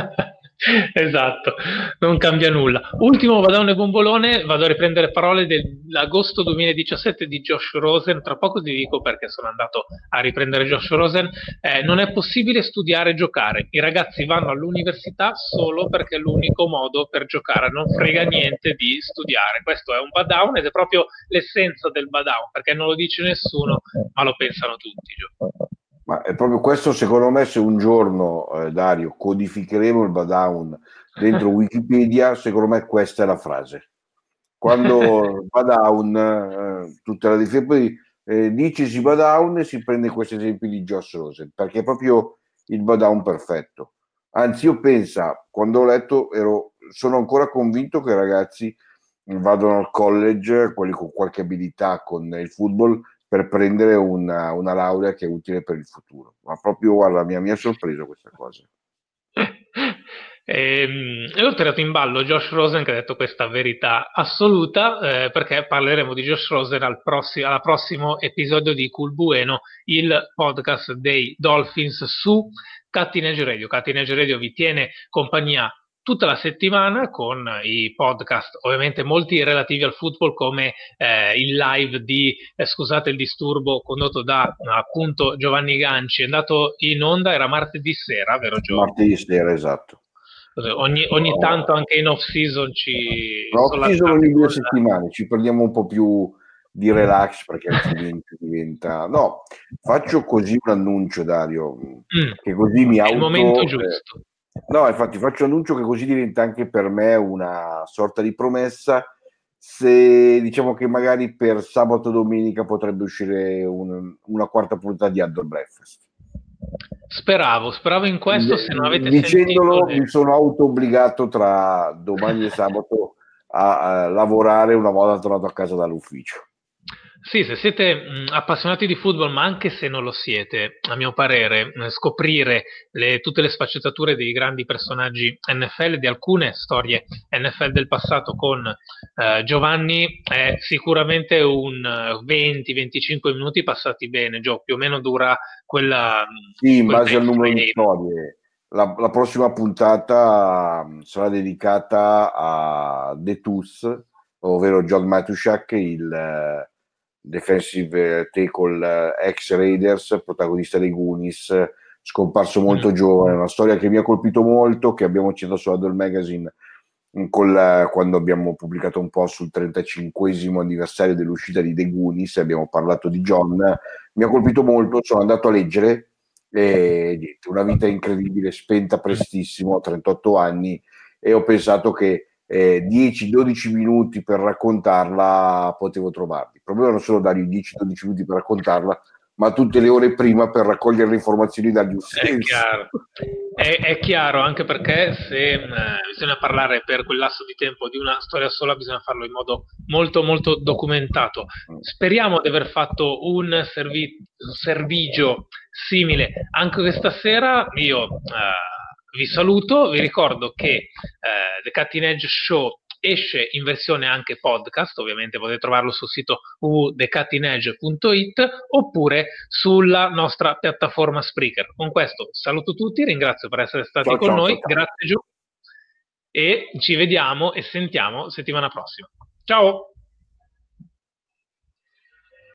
Esatto, non cambia nulla. Ultimo Badone Bombolone, vado a riprendere parole dell'agosto duemiladiciassette di Josh Rosen, tra poco ti dico perché sono andato a riprendere Josh Rosen. Eh, non è possibile studiare e giocare, i ragazzi vanno all'università solo perché è l'unico modo per giocare, non frega niente di studiare. Questo è un Badown ed è proprio l'essenza del Badown, perché non lo dice nessuno ma lo pensano tutti. Ma è proprio questo, secondo me, se un giorno, eh, Dario, codificheremo il Badown dentro Wikipedia, secondo me questa è la frase. Quando Badown, eh, tutta la difesa, eh, dicesi Badown e si prende questo esempio di Josh Rosen, perché è proprio il Badown perfetto. Anzi, io penso, quando ho letto, ero, sono ancora convinto che i ragazzi vadano al college, quelli con qualche abilità con il football, per prendere una, una laurea che è utile per il futuro. Ma proprio, guarda, mi ha sorpreso questa cosa. E, e ho tirato in ballo Josh Rosen che ha detto questa verità assoluta, eh, perché parleremo di Josh Rosen al prossimo, al prossimo episodio di Cool Bueno, il podcast dei Dolphins su Cutting Edge Radio. Cutting Edge Radio vi tiene compagnia tutta la settimana con i podcast, ovviamente molti relativi al football, come eh, il live di, eh, scusate il disturbo, condotto da appunto Giovanni Ganci, è andato in onda, era martedì sera, vero Giovanni? Martedì sera, esatto. Ogni, ogni no. tanto anche in off-season ci... No, off-season ogni due settimane, ci prendiamo un po' più di relax perché altrimenti diventa... No, faccio così un annuncio, Dario, mm. che così mi è auto... il momento giusto. No, infatti faccio annuncio che così diventa anche per me una sorta di promessa, se diciamo che magari per sabato o domenica potrebbe uscire un, una quarta puntata di Outdoor Breakfast. Speravo, speravo in questo, se non avete Dicendolo, sentito... mi sono auto obbligato tra domani e sabato a, a lavorare una volta tornato a casa dall'ufficio. Sì, se siete mh, appassionati di football, ma anche se non lo siete, a mio parere, mh, scoprire le, tutte le sfaccettature dei grandi personaggi N F L, di alcune storie N F L del passato con eh, Giovanni, è sicuramente un venti venticinque minuti passati bene. Gio, più o meno dura quella... Sì, in base al numero di storie. La, la prossima puntata sarà dedicata a The Tooth, ovvero John Matuszak, il... defensive tackle ex Raiders, protagonista dei Goonies, scomparso molto mm. giovane, una storia che mi ha colpito molto, che abbiamo citato su Adult Magazine col, quando abbiamo pubblicato un po' sul trentacinquesimo anniversario dell'uscita di The Goonies, abbiamo parlato di John, mi ha colpito molto, sono andato a leggere e niente, una vita incredibile, spenta prestissimo, a trentotto anni, e ho pensato che Eh, dieci dodici minuti per raccontarla potevo trovarli. Il problema non solo dare i dieci dodici minuti per raccontarla, ma tutte le ore prima per raccogliere le informazioni dagli utenti. È chiaro, è, è chiaro, anche perché se eh, bisogna parlare per quel lasso di tempo di una storia sola, bisogna farlo in modo molto molto documentato. Speriamo di aver fatto un, servi- un servigio simile anche questa sera. Io eh, vi saluto, vi ricordo che eh, The Cutting Edge Show esce in versione anche podcast, ovviamente potete trovarlo sul sito w w w punto the cutting edge punto i t oppure sulla nostra piattaforma Spreaker. Con questo saluto tutti, ringrazio per essere stati ciao, con ciao, noi, ciao, ciao. grazie Giù, e ci vediamo e sentiamo settimana prossima. Ciao!